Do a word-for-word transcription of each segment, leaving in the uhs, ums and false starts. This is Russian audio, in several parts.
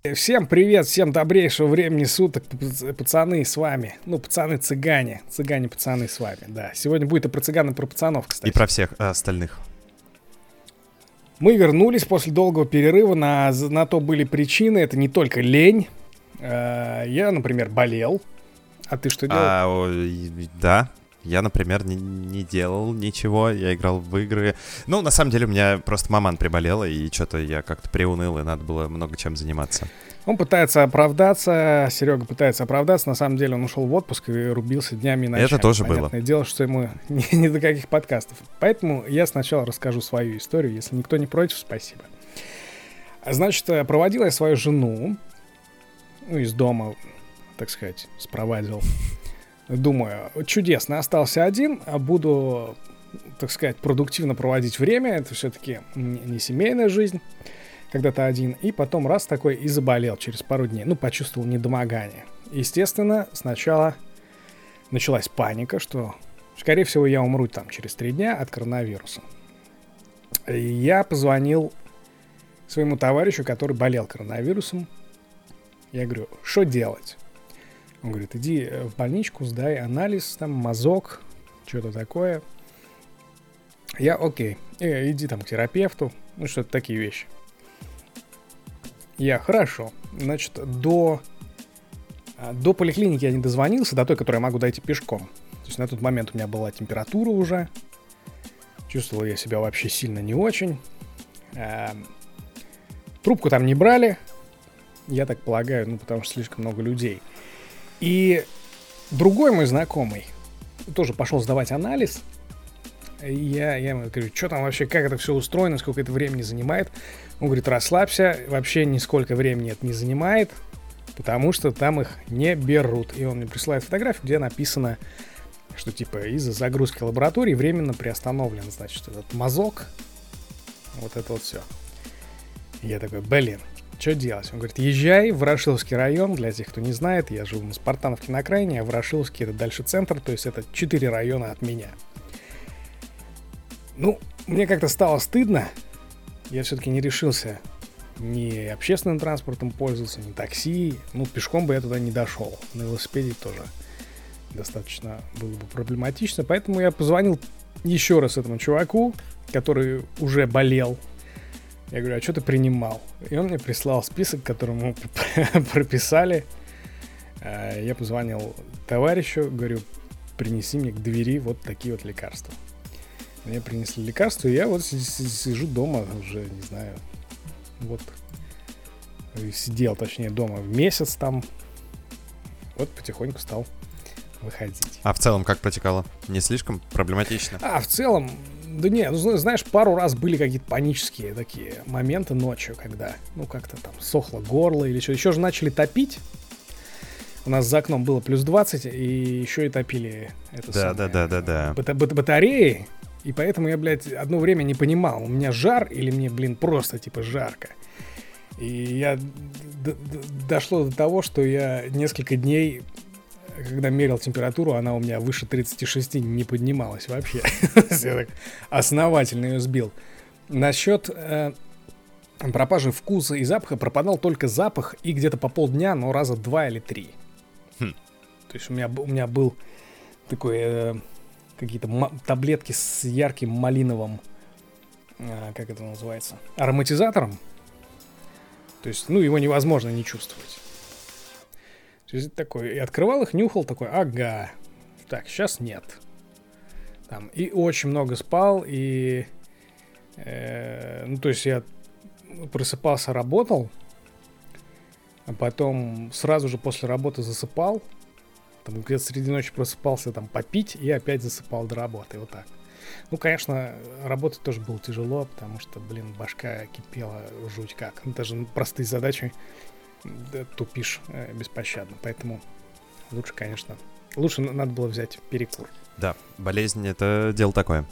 Всем привет, всем добрейшего времени суток, пацаны с вами. Ну, пацаны-цыгане, цыгане-пацаны с вами, да. Сегодня будет и про цыган, и про пацанов, кстати. И про всех а, остальных. Мы вернулись после долгого перерыва, на, на то были причины, это не только лень. Я, например, болел. А ты что делал? А, о, да. Я, например, не, не делал ничего, я играл в игры. Ну, на самом деле, у меня просто маман приболела, и что-то я как-то приуныл, и надо было много чем заниматься. Он пытается оправдаться, Серега пытается оправдаться, на самом деле он ушел в отпуск и рубился днями и ночами. Это тоже Понятное было. Понятное дело, что ему не, не до каких подкастов. Поэтому я сначала расскажу свою историю, если никто не против, спасибо. Значит, проводил я свою жену, ну, из дома, так сказать, спровадил. Думаю, чудесно, остался один, а буду, так сказать, продуктивно проводить время. Это все-таки не семейная жизнь, когда-то один. И потом раз такой и заболел через пару дней. Ну, почувствовал недомогание. Естественно, сначала началась паника, что, скорее всего, я умру там через три дня от коронавируса. И я позвонил своему товарищу, который болел коронавирусом. Я говорю, что делать? Он говорит, иди в больничку, сдай анализ, там, мазок, что-то такое. Я, окей, э, иди там к терапевту, ну, что-то такие вещи. Я, хорошо. Значит, до, до поликлиники я не дозвонился, до той, которой я могу дойти пешком. То есть на тот момент у меня была температура уже. Чувствовал я себя вообще сильно не очень. А, трубку там не брали, я так полагаю, ну, потому что слишком много людей. И другой мой знакомый тоже пошел сдавать анализ. И я, я ему говорю, что там вообще, как это все устроено, сколько это времени занимает. Он говорит, расслабься, вообще нисколько времени это не занимает, потому что там их не берут. И он мне присылает фотографию, где написано, что типа из-за загрузки лаборатории временно приостановлен, значит, этот мазок. Вот это вот все. И я такой, блин. Что делать? Он говорит, езжай в Ворошиловский район. Для тех, кто не знает, я живу на Спартановке на окраине, а Ворошиловский — это дальше центр, то есть это четыре района от меня. Ну, мне как-то стало стыдно. Я все-таки не решился ни общественным транспортом пользоваться, ни такси. Ну, пешком бы я туда не дошел. На велосипеде тоже достаточно было бы проблематично. Поэтому я позвонил еще раз этому чуваку, который уже болел. Я говорю, а что ты принимал? И он мне прислал список, который мы прописали. Я позвонил товарищу, говорю, принеси мне к двери вот такие вот лекарства. Мне принесли лекарства, и я вот сижу дома уже, не знаю, вот сидел, точнее, дома в месяц там. Вот потихоньку стал выходить. А в целом как протекало? Не слишком проблематично? А в целом... Да не, ну знаешь, пару раз были какие-то панические такие моменты ночью, когда, ну, как-то там сохло горло или что. Еще же начали топить. У нас за окном было плюс двадцать, и еще и топили это да, самое, да, да, да, да. Бата- бата- батареи. И поэтому я, блядь, одно время не понимал, у меня жар или мне, блин, просто типа жарко. И я д- д- дошло до того, что я несколько дней... Когда мерил температуру, она у меня выше тридцать шесть не поднималась вообще. Я так основательно ее сбил. Насчет э, пропажи вкуса и запаха пропадал только запах и где-то по полдня, но раза два или три. Хм. То есть у меня, у меня был такой э, какие-то м- таблетки с ярким малиновым, э, как это называется, ароматизатором. То есть, ну, его невозможно не чувствовать. То есть такой, и открывал их, нюхал, такой, ага, так, сейчас нет. Там, и очень много спал, и, э, ну, то есть я просыпался, работал, а потом сразу же после работы засыпал, там где-то среди ночи просыпался, там, попить, и опять засыпал до работы, вот так. Ну, конечно, работать тоже было тяжело, потому что, блин, башка кипела жуть как. Ну, даже простые задачи да, тупишь э, беспощадно. Поэтому лучше, конечно, лучше надо было взять перекур. Да, болезнь — это дело такое.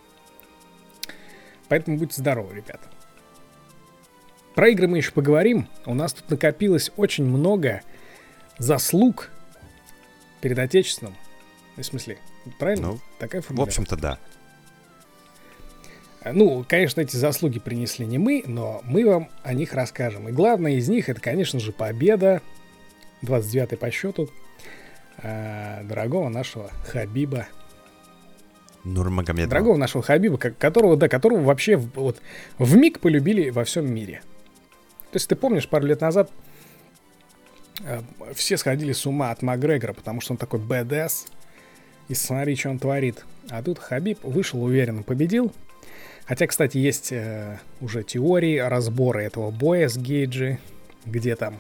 Поэтому будьте здоровы, ребята. Про игры мы еще поговорим. У нас тут накопилось очень много заслуг перед Отечеством. В смысле, правильно? Ну, такая в формулировка. общем-то, да. Ну, конечно, эти заслуги принесли не мы, но мы вам о них расскажем. И главное из них, это, конечно же, победа, двадцать девятая по счету, э, дорогого нашего Хабиба. Нурмагомедова. Дорогого нашего Хабиба, которого, да, которого вообще вот вмиг полюбили во всем мире. То есть ты помнишь, пару лет назад э, все сходили с ума от Макгрегора, потому что он такой бэдэс, и смотри, что он творит. А тут Хабиб вышел уверенно, победил. Хотя, кстати, есть э, уже теории, разборы этого боя с Гейджи, где там,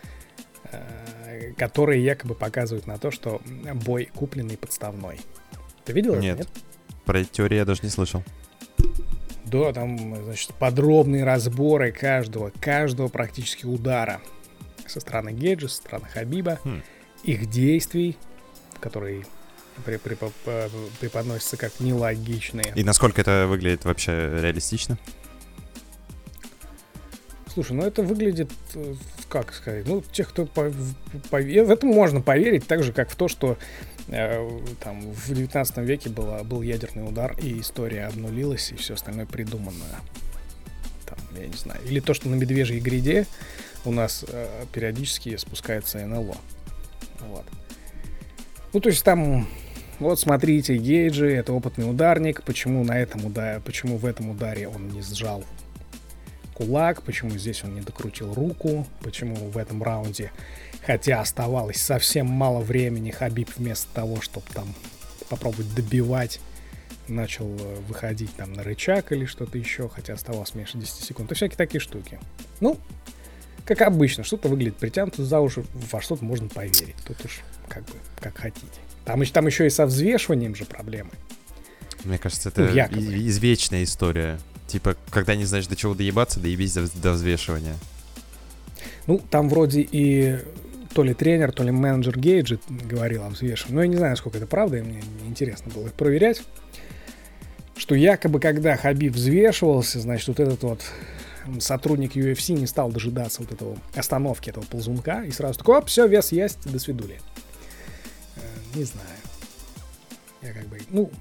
э, которые якобы показывают на то, что бой купленный подставной. Ты видел это? Нет. Нет? Про эти теории я даже не слышал. Да, там, значит, подробные разборы каждого, каждого практически удара со стороны Гейджи, со стороны Хабиба, Хм. их действий, которые при, при, преподносятся как нелогичные. И насколько это выглядит вообще реалистично? Слушай, ну это выглядит, как сказать, ну, тех, кто по, по, в это можно поверить, так же, как в то, что э, там в девятнадцатом веке было, был ядерный удар, и история обнулилась, и все остальное придумано. Там, я не знаю. Или то, что на Медвежьей гряде у нас э, периодически спускается эн эл о. Вот. Ну, то есть там, вот смотрите, Гейджи, это опытный ударник, почему на этом ударе, почему в этом ударе он не сжал кулак, почему здесь он не докрутил руку, почему в этом раунде, хотя оставалось совсем мало времени, Хабиб вместо того, чтобы там попробовать добивать, начал выходить там на рычаг или что-то еще, хотя оставалось меньше десяти секунд, и всякие такие штуки. Ну, как обычно, что-то выглядит притянуто за уши, во что-то можно поверить, тут уж как бы, как хотите. Там, там еще и со взвешиванием же проблемы. Мне кажется, это ну, и- извечная история. Типа, когда не знаешь, до чего доебаться, доебись до, до взвешивания. Ну, там вроде и то ли тренер, то ли менеджер Гейджи говорил о взвешивании. Но я не знаю, насколько это правда, и мне интересно было их проверять. Что якобы, когда Хабиб взвешивался, значит, вот этот вот сотрудник ю эф си не стал дожидаться вот этого остановки этого ползунка и сразу такой, оп, все, вес есть, до свидули. Э, не знаю. Я как бы, ну...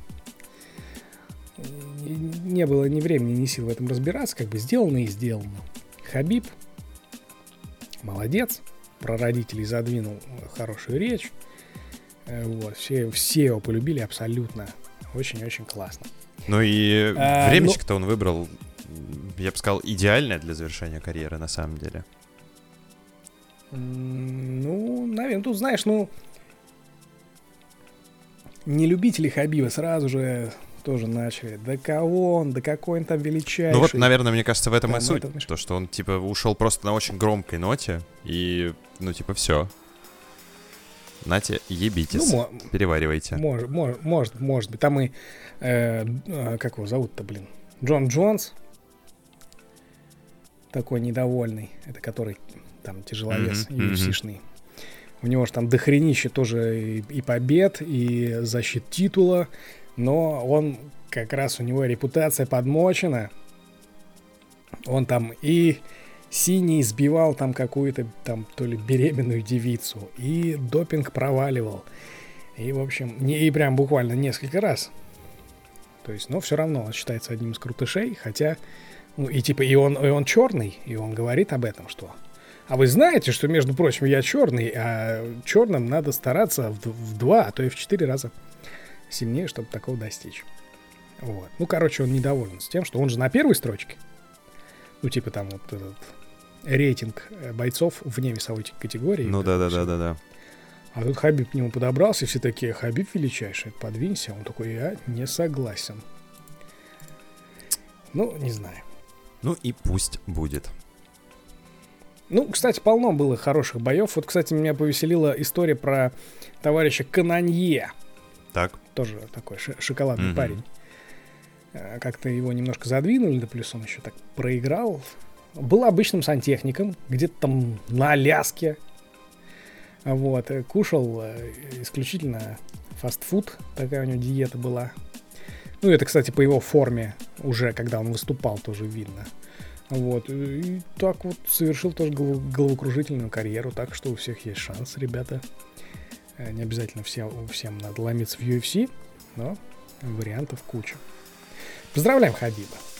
Не было ни времени, ни сил в этом разбираться, как бы сделано и сделано. Хабиб молодец, про родителей задвинул хорошую речь. Вот, все, все его полюбили абсолютно. Очень-очень классно. Ну и а, времечко-то ну... он выбрал, я бы сказал, идеальное для завершения карьеры на самом деле. Ну, наверное, тут, знаешь, ну, не любители Хабиба сразу же... тоже начали. Да кого он, да какой он там величайший. Ну вот, наверное, мне кажется, в этом там и суть. это... То, что он, типа, ушел просто на очень громкой ноте. И, ну, типа, все. Нате, ебитесь. Ну, переваривайте. Может, может, может, может быть. Там и... Э, э, как его зовут-то, блин? Джон Джонс. Такой недовольный. Это который там тяжеловес, mm-hmm, ю эф си-шный. Mm-hmm. У него же там дохренище тоже и, и побед, и защит титула. Но он, как раз у него репутация подмочена. Он там и синий сбивал там какую-то там то ли беременную девицу, и допинг проваливал. И, в общем, не, и прям буквально несколько раз. То есть, но все равно он считается одним из крутышей, хотя, ну, и типа, и он, и он черный, и он говорит об этом, что... А вы знаете, что, между прочим, я черный, а черным надо стараться в, в два, а то и в четыре раза сильнее, чтобы такого достичь. Вот. Ну, короче, он недоволен с тем, что он же на первой строчке. Ну, типа там вот этот рейтинг бойцов вне весовой категории. Ну, да-да-да-да-да. А тут Хабиб к нему подобрался, и все такие, Хабиб величайший, подвинься. Он такой, я не согласен. Ну, не знаю. Ну и пусть будет. Ну, кстати, полно было хороших боев. Вот, кстати, меня повеселила история про товарища Кананье. Так. Тоже такой ш- шоколадный mm-hmm. парень. Как-то его немножко задвинули, да плюс он еще так проиграл. Был обычным сантехником, где-то там на Аляске. Вот, кушал исключительно фастфуд, такая у него диета была. Ну, это, кстати, по его форме уже, когда он выступал, тоже видно. Вот, и так вот совершил тоже головокружительную карьеру, так что у всех есть шанс, ребята. Не обязательно всем, всем надо ломиться в ю эф си, но вариантов куча. Поздравляем Хабиба.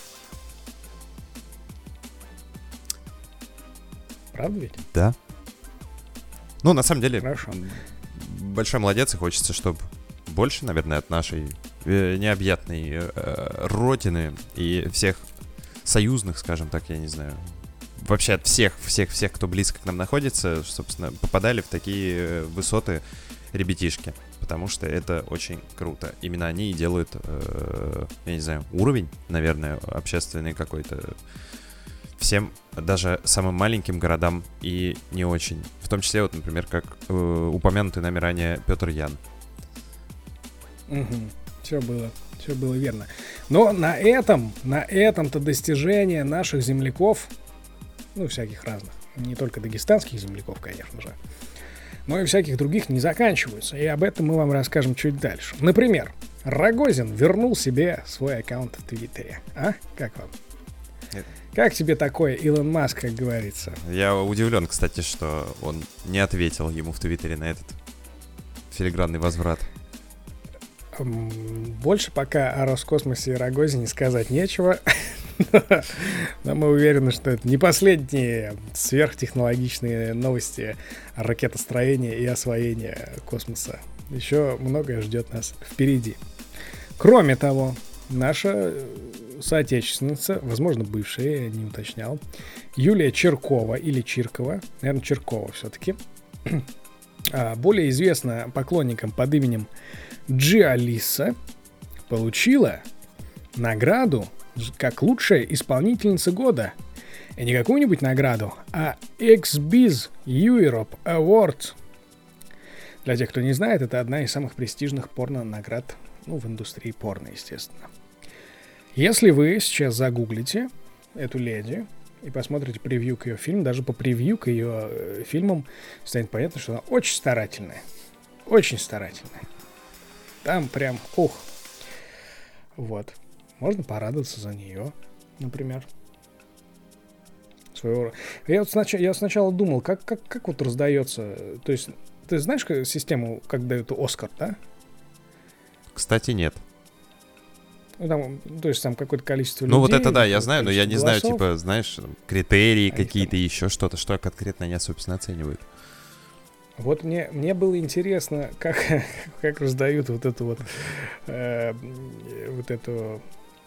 Правда ведь? Да. Ну, на самом деле, Хорошо. Большой молодец, и хочется, чтобы больше, наверное, от нашей э, необъятной э, родины и всех союзных, скажем так, я не знаю, вообще от всех, всех, всех, кто близко к нам находится, собственно, попадали в такие высоты ребятишки, потому что это очень круто. Именно они и делают, э, я не знаю, уровень, наверное, общественный какой-то всем, даже самым маленьким городам и не очень. В том числе, вот, например, как э, упомянутый нами ранее Петр Ян. Угу. Все было, все было верно. Но на этом, на этом-то достижения наших земляков, ну, всяких разных, не только дагестанских земляков, конечно же, но и всяких других не заканчиваются. И об этом мы вам расскажем чуть дальше. Например, Рогозин вернул себе свой аккаунт в Твиттере. А? Как вам? Нет. Как тебе такое, Илон Маск, как говорится? Я удивлен, кстати, что он не ответил ему в Твиттере на этот филигранный возврат. Больше пока о Роскосмосе и Рогозине сказать нечего. Но мы уверены, что это не последние сверхтехнологичные новости ракетостроения и освоения космоса. Еще многое ждет нас впереди. Кроме того, наша соотечественница, возможно, бывшая, я не уточнял, Юлия Чиркова или Чиркова, наверное, Чиркова все-таки, более известна поклонникам под именем Джиалиса, получила награду как лучшая исполнительница года. И не какую-нибудь награду, а X-Biz Europe Award. Для тех, кто не знает, это одна из самых престижных порно-наград, ну, в индустрии порно, естественно. Если вы сейчас загуглите эту леди и посмотрите превью к ее фильму, даже по превью к ее э, фильмам станет понятно, что она очень старательная. Очень старательная. Там прям, ух. Вот. Можно порадоваться за нее, например. Своего... Я, вот снач... Я сначала думал, как, как, как вот раздается... То есть, ты знаешь как, систему, как дают Оскар, да? Кстати, нет. Ну, там, то есть там какое-то количество людей. Ну, вот это да, я знаю, но я не голосов. знаю, типа, знаешь, критерии Они какие-то, там... еще что-то, что конкретно они, собственно, оценивают. Вот мне, мне было интересно, как, как раздают вот эту вот, э, вот эту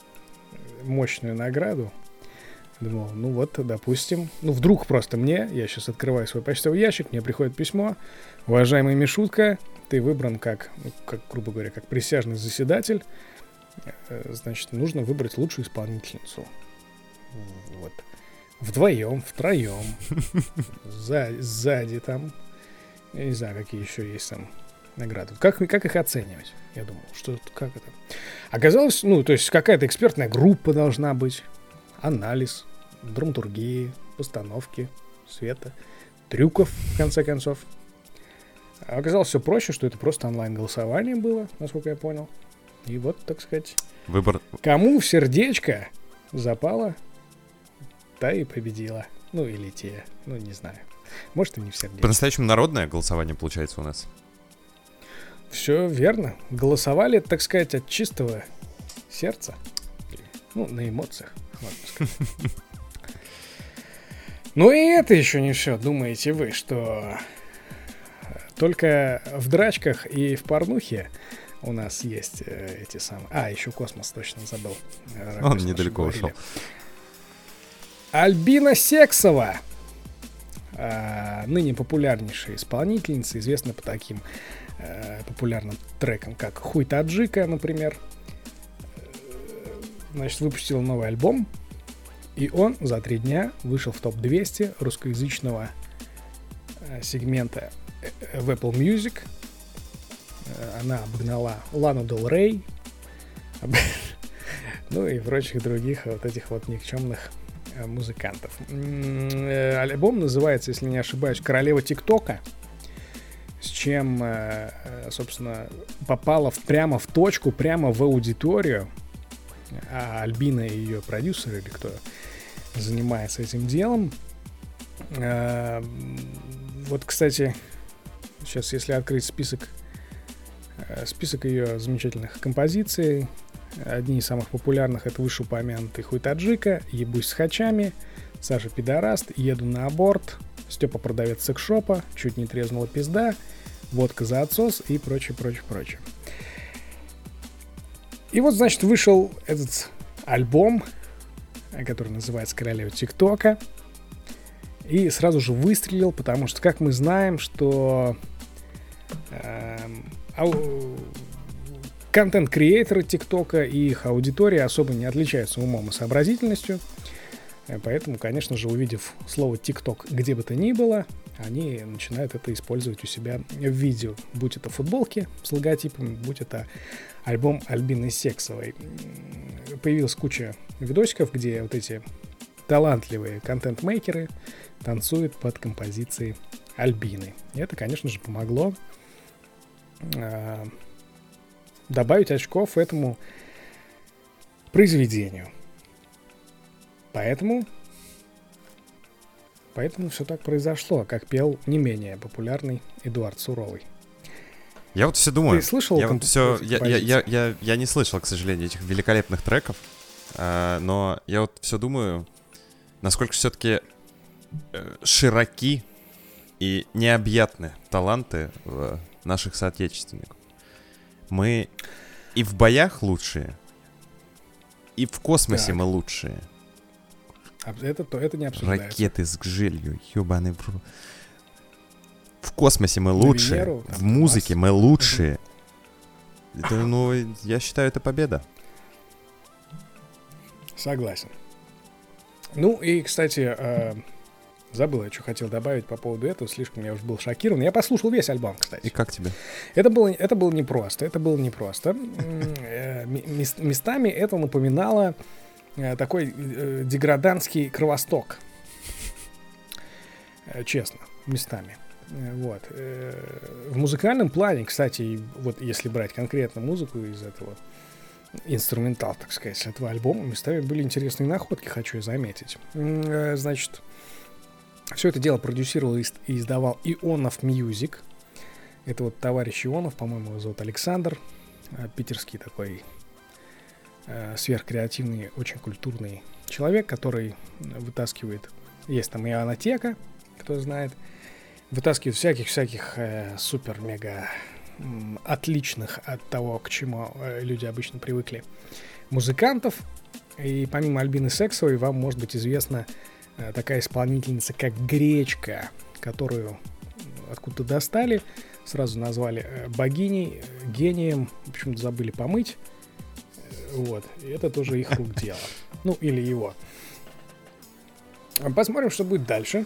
мощную награду. Думал, ну вот, допустим, ну вдруг просто мне, я сейчас открываю свой почтовый ящик, мне приходит письмо: уважаемый Мишутка, ты выбран как, ну, как, грубо говоря, как присяжный заседатель, э, значит, нужно выбрать лучшую исполнительницу. Вот. Вдвоем, втроем, сзади, сзади там. Я не знаю, какие еще есть там награды. Как, как их оценивать? Я думал, что как это? Оказалось, ну, то есть какая-то экспертная группа должна быть, анализ, драматургии, постановки, света, трюков, в конце концов. А оказалось все проще, что это просто онлайн-голосование было, насколько я понял. И вот, так сказать, Выбор. кому в сердечко запало, та и победила. Ну, или те, ну, не знаю. Может, и не в сердечко. По-настоящему народное голосование получается у нас. Все верно. Голосовали, так сказать, от чистого сердца. Ну, на эмоциях, можно сказать. Ну и это еще не все. Думаете вы, что только в драчках и в порнухе у нас есть э, эти самые... А, еще космос, точно забыл. Он недалеко ушел. Альбина Сексова, э, ныне популярнейшая исполнительница, известна по таким э, популярным трекам, как «Хуй таджика», например. Значит, выпустила новый альбом, и он за три дня вышел в топ двести русскоязычного э, сегмента в Apple Music. Э, она обогнала Лану Дель Рей, об... ну и прочих других вот этих вот никчемных э, музыкантов. Э, альбом называется, если не ошибаюсь, «Королева ТикТока», с чем, э, собственно, попала в, прямо в точку, прямо в аудиторию. А Альбина и ее продюсер, или кто занимается этим делом. А, вот, кстати, сейчас, если открыть список, список ее замечательных композиций, одни из самых популярных — это вышеупомянутый «Хуй таджика», «Ебусь с хачами», «Саша пидораст», «Еду на аборт», Степа продавец секс-шопа, чуть не трезнула пизда, водка за отсос и прочее, прочее, прочее. И вот, значит, вышел этот альбом, который называется «Королева ТикТока», и сразу же выстрелил, потому что, как мы знаем, что э, ау, контент-креаторы ТикТока и их аудитория особо не отличаются умом и сообразительностью. Поэтому, конечно же, увидев слово «ТикТок» где бы то ни было, они начинают это использовать у себя в видео. Будь это футболки с логотипами, будь это альбом Альбины Сексовой. Появилась куча видосиков, где вот эти талантливые контент-мейкеры танцуют под композиции Альбины. И это, конечно же, помогло э, добавить очков этому произведению. Поэтому, поэтому все так произошло, как пел не менее популярный Эдуард Суровый. Я вот все думаю. Ты слышал? Я, комп- вот все, я, я, я, я, я не слышал, к сожалению, этих великолепных треков, а, но я вот все думаю, насколько все-таки э, широки и необъятны таланты э, наших соотечественников. Мы и в боях лучшие, и в космосе так. мы лучшие. Это, то, это не обсуждается. Ракеты с гжелью, ёбаный бро. В космосе мы лучшие, Венеру, в музыке мы лучшие. Это, ну, я считаю, это победа. Согласен. Ну и, кстати, э, забыл, я что хотел добавить по поводу этого. Слишком я уже был шокирован. Я послушал весь альбом, кстати. И как тебе? Это было, это было непросто. Это было непросто. Местами это напоминало такой э, деграданский Кровосток. Э, честно, местами. Э, вот. Э, в музыкальном плане, кстати, вот если брать конкретно музыку из этого инструментал, так сказать, с этого альбома, местами были интересные находки, хочу я заметить. Э, значит, все это дело продюсировал и издавал Ионов Music. Это вот товарищ Ионов, по-моему, его зовут Александр. Э, питерский такой сверхкреативный, очень культурный человек, который вытаскивает, есть там и Ионотека, кто знает, вытаскивает всяких-всяких э, супер-мега м, отличных от того, к чему э, люди обычно привыкли, музыкантов. И помимо Альбины Сексовой вам может быть известна э, такая исполнительница, как Гречка, которую откуда-то достали, сразу назвали э, богиней, э, гением, почему-то забыли помыть. Вот, и это тоже их рук дело. Ну, или его. Посмотрим, что будет дальше.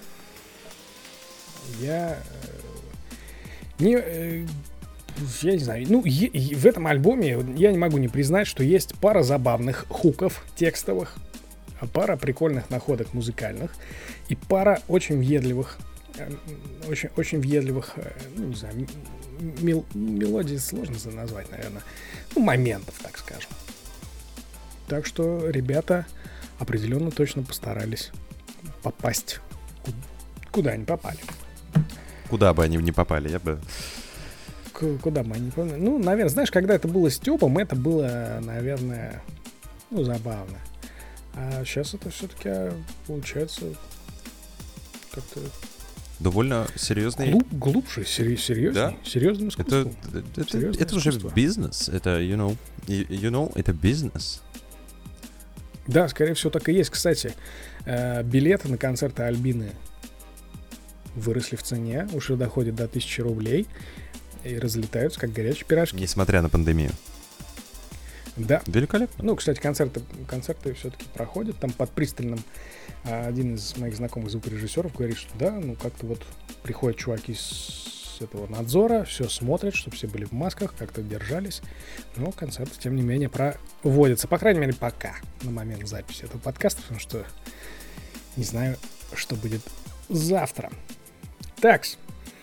Я... Не... Я не знаю. Ну, е- в этом альбоме я не могу не признать, что есть пара забавных хуков текстовых, пара прикольных находок музыкальных и пара очень въедливых, очень, очень въедливых, ну, не знаю, мел- мелодий сложно назвать, наверное, ну, моментов, так скажем. Так что ребята определенно точно постарались попасть, куда они попали. Куда бы они не попали, я бы... К- куда бы они не попали? Ну, наверное, знаешь, когда это было с Тёпом, это было, наверное, ну, забавно. А сейчас это все-таки получается как-то... Довольно серьезный... Глуб, глубже, сери- серьезней. Да? Серьезным искусством. Это, это, это, это уже бизнес. Это, you know, you know, это бизнес. Да, скорее всего, так и есть. Кстати, э, билеты на концерты Альбины выросли в цене, уже доходят до тысячи рублей и разлетаются, как горячие пирожки. Несмотря на пандемию. Да. Великолепно. Ну, кстати, концерты, концерты все-таки проходят. Там под пристальным а, один из моих знакомых звукорежиссеров говорит, что да, ну как-то вот приходят чуваки с этого надзора, все смотрят, чтобы все были в масках, как-то держались. Но концерты, тем не менее, проводятся. По крайней мере, пока, на момент записи этого подкаста, потому что не знаю, что будет завтра. Такс.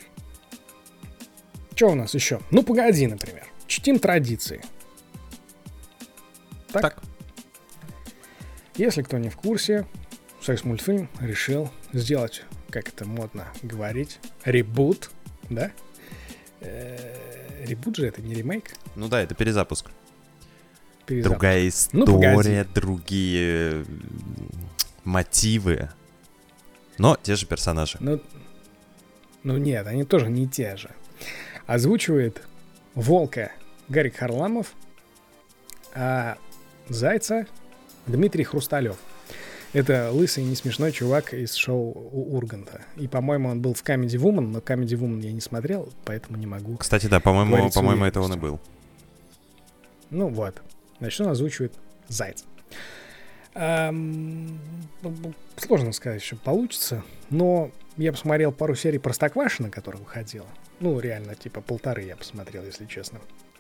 Что у нас еще? Ну, погоди, например. Чтим традиции. Так? так. Если кто не в курсе, Союзмультфильм решил сделать, как это модно говорить, ребут, да? Э-э- ребут же это не ремейк? Ну да, это перезапуск. перезапуск. Другая история, ну, другие мотивы, но те же персонажи. Ну, Ну нет, они тоже не те же. Озвучивает Волка Гарик Харламов, а Зайца Дмитрий Хрусталев. Это лысый и несмешной чувак из шоу у Урганта. И, по-моему, он был в Comedy Woman, но Comedy Woman я не смотрел, поэтому не могу. Кстати, да, по-моему, по-моему, это он и был. Ну вот. Значит, он озвучивает Зайца. Эм, сложно сказать, что получится, но я посмотрел пару серий Простоквашино, которая выходила. Ну, реально, типа полторы я посмотрел, если честно.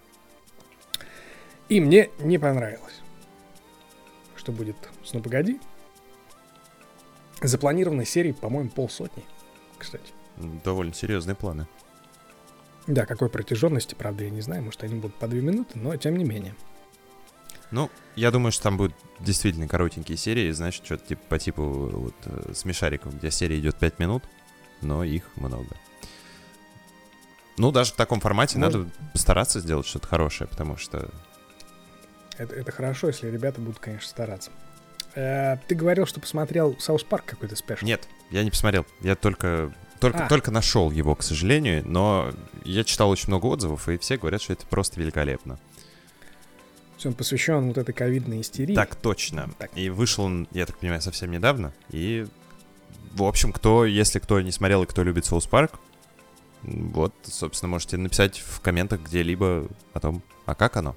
И мне не понравилось. Что будет с «Ну, погоди». Запланированной серии, по-моему, полсотни, кстати. Довольно серьезные планы. Да, какой протяженности, правда, я не знаю. Может, они будут по две минуты, но тем не менее. Ну, я думаю, что там будут действительно коротенькие серии, значит, что-то типа, по типу вот, смешариков, где серия идет пять минут, но их много. Ну, даже в таком формате Может... надо постараться сделать что-то хорошее, потому что... Это, это хорошо, если ребята будут, конечно, стараться. Э, ты говорил, что посмотрел Саус Парк какой-то спешл. Нет, я не посмотрел. Я только, только, только нашел его, к сожалению, но я читал очень много отзывов, и все говорят, что это просто великолепно. Он посвящен вот этой ковидной истерии. Так точно. Так. И вышел он, я так понимаю, совсем недавно. И, в общем, кто, если кто не смотрел и кто любит Саус Парк, вот, собственно, можете написать в комментах где-либо о том, а как оно.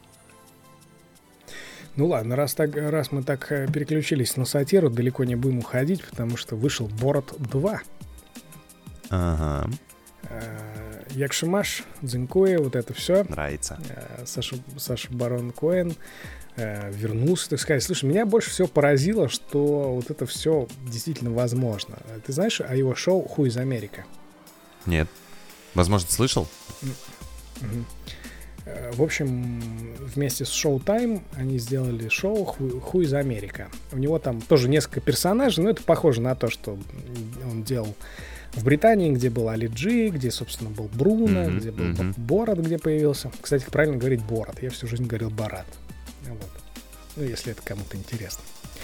Ну ладно, раз, так, раз мы так переключились на сатиру, далеко не будем уходить, потому что вышел Борат два. Ага. Якшимаш, Дзинкуэ, вот это все. Нравится. Саша, Саша Барон Коэн вернулся, так сказать. Слушай, меня больше всего поразило, что вот это все действительно возможно. Ты знаешь о его шоу «Who is America»? Нет. Возможно, слышал? Mm-hmm. В общем, вместе с Showtime они сделали шоу «Who is America». У него там тоже несколько персонажей, но это похоже на то, что он делал в Британии, где был Али Джи, где, собственно, был Бруно, mm-hmm, где был mm-hmm. Борат, где появился. Кстати, правильно говорить Борат. Я всю жизнь говорил Борат. Вот. Ну, если это кому-то интересно.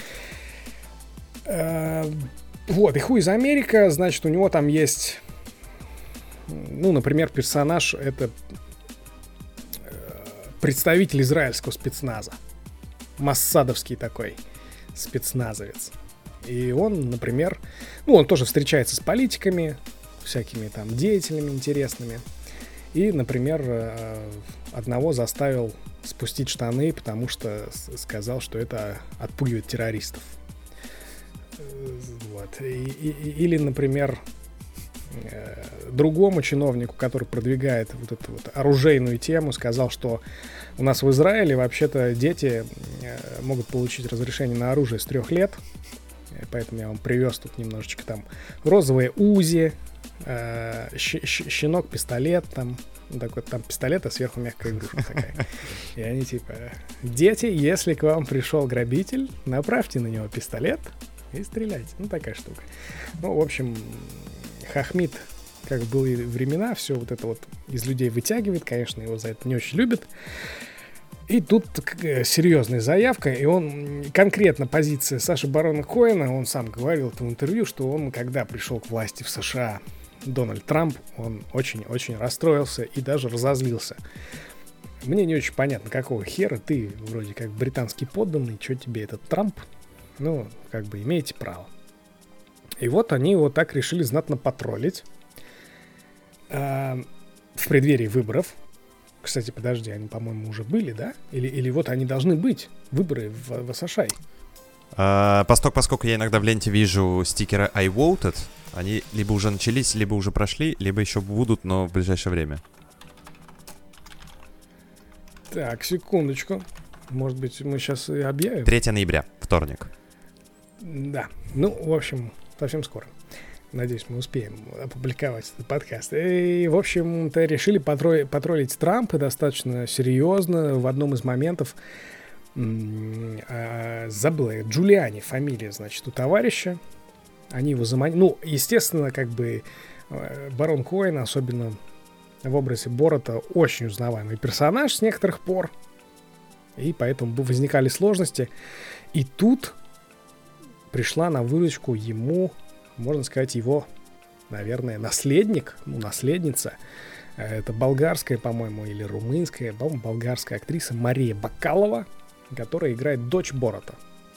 Вот, и Who is America, значит, у него там есть, ну, например, персонаж, это представитель израильского спецназа. Моссадовский такой спецназовец. И он, например, ну, он тоже встречается с политиками, всякими там деятелями интересными. И, например, одного заставил спустить штаны, потому что сказал, что это отпугивает террористов. Вот. И, и, или, например, другому чиновнику, который продвигает вот эту вот оружейную тему, сказал, что у нас в Израиле вообще-то дети могут получить разрешение на оружие с трех лет. Поэтому я вам привез тут немножечко там розовые УЗИ, э, щ- щ- щенок-пистолет, там, такой там пистолет, а сверху мягкая игрушка такая. И они типа: дети, если к вам пришел грабитель, направьте на него пистолет и стреляйте. Ну, такая штука. Ну, в общем, Хахмид, как в былые времена, все вот это вот из людей вытягивает. Конечно, его за это не очень любят. И тут серьезная заявка, и он, конкретно позиция Саши Барона Коэна, он сам говорил в интервью, что он, когда пришел к власти в США Дональд Трамп, он очень-очень расстроился и даже разозлился. Мне не очень понятно, какого хера ты вроде как британский подданный, что тебе этот Трамп? Ну, как бы имеете право. И вот они его так решили знатно потроллить а, в преддверии выборов. Кстати, подожди, они, по-моему, уже были, да? Или, или вот они должны быть, выборы в, в США. А, постольку, поскольку я иногда в ленте вижу стикеры I voted, они либо уже начались, либо уже прошли, либо еще будут, но в ближайшее время. Так, секундочку. Может быть, мы сейчас и объявим? третьего ноября, вторник. Да, ну, в общем, совсем скоро. Надеюсь, мы успеем опубликовать этот подкаст. И, в общем-то, решили потро- потроллить Трампа достаточно серьезно. В одном из моментов м- а, забыла я, Джулиани фамилия, значит, у товарища. Они его заманили. Ну, естественно, как бы Барон Коэн, особенно в образе Бората, очень узнаваемый персонаж с некоторых пор. И поэтому возникали сложности. И тут пришла на выручку ему, можно сказать, его наверное, наследник, ну, наследница. Это болгарская, по-моему, или румынская, по-моему, болгарская актриса Мария Бакалова, которая играет дочь Борота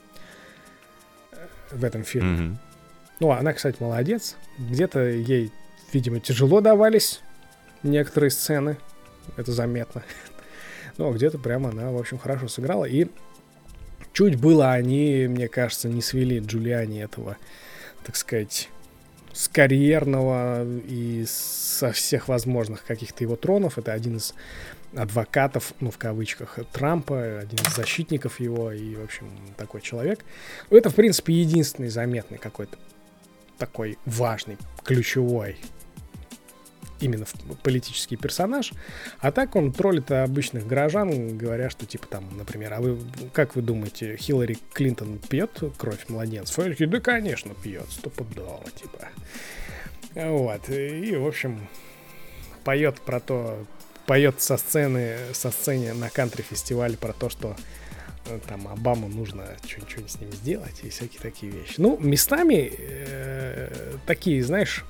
в этом фильме. Mm-hmm. Ну, она, кстати, молодец. Где-то ей, видимо, тяжело давались некоторые сцены. Это заметно. Ну, а где-то прямо она, в общем, хорошо сыграла. И чуть было они, мне кажется, не свели Джулиани этого, так сказать, с карьерного и со всех возможных каких-то его тронов. Это один из адвокатов, ну, в кавычках, Трампа, один из защитников его, и, в общем, такой человек. Это, в принципе, единственный заметный какой-то такой важный, ключевой именно политический персонаж. А так он троллит обычных горожан, говоря, что, типа, там, например, а вы, как вы думаете, Хиллари Клинтон пьет кровь младенцев? И такие, да, конечно, пьет, стопудово, типа. Вот, и, в общем, поет про то, поет со сцены, со сцены на кантри-фестивале про то, что там Обаму нужно что-нибудь с ним сделать и всякие такие вещи. Ну, местами э, такие, знаешь,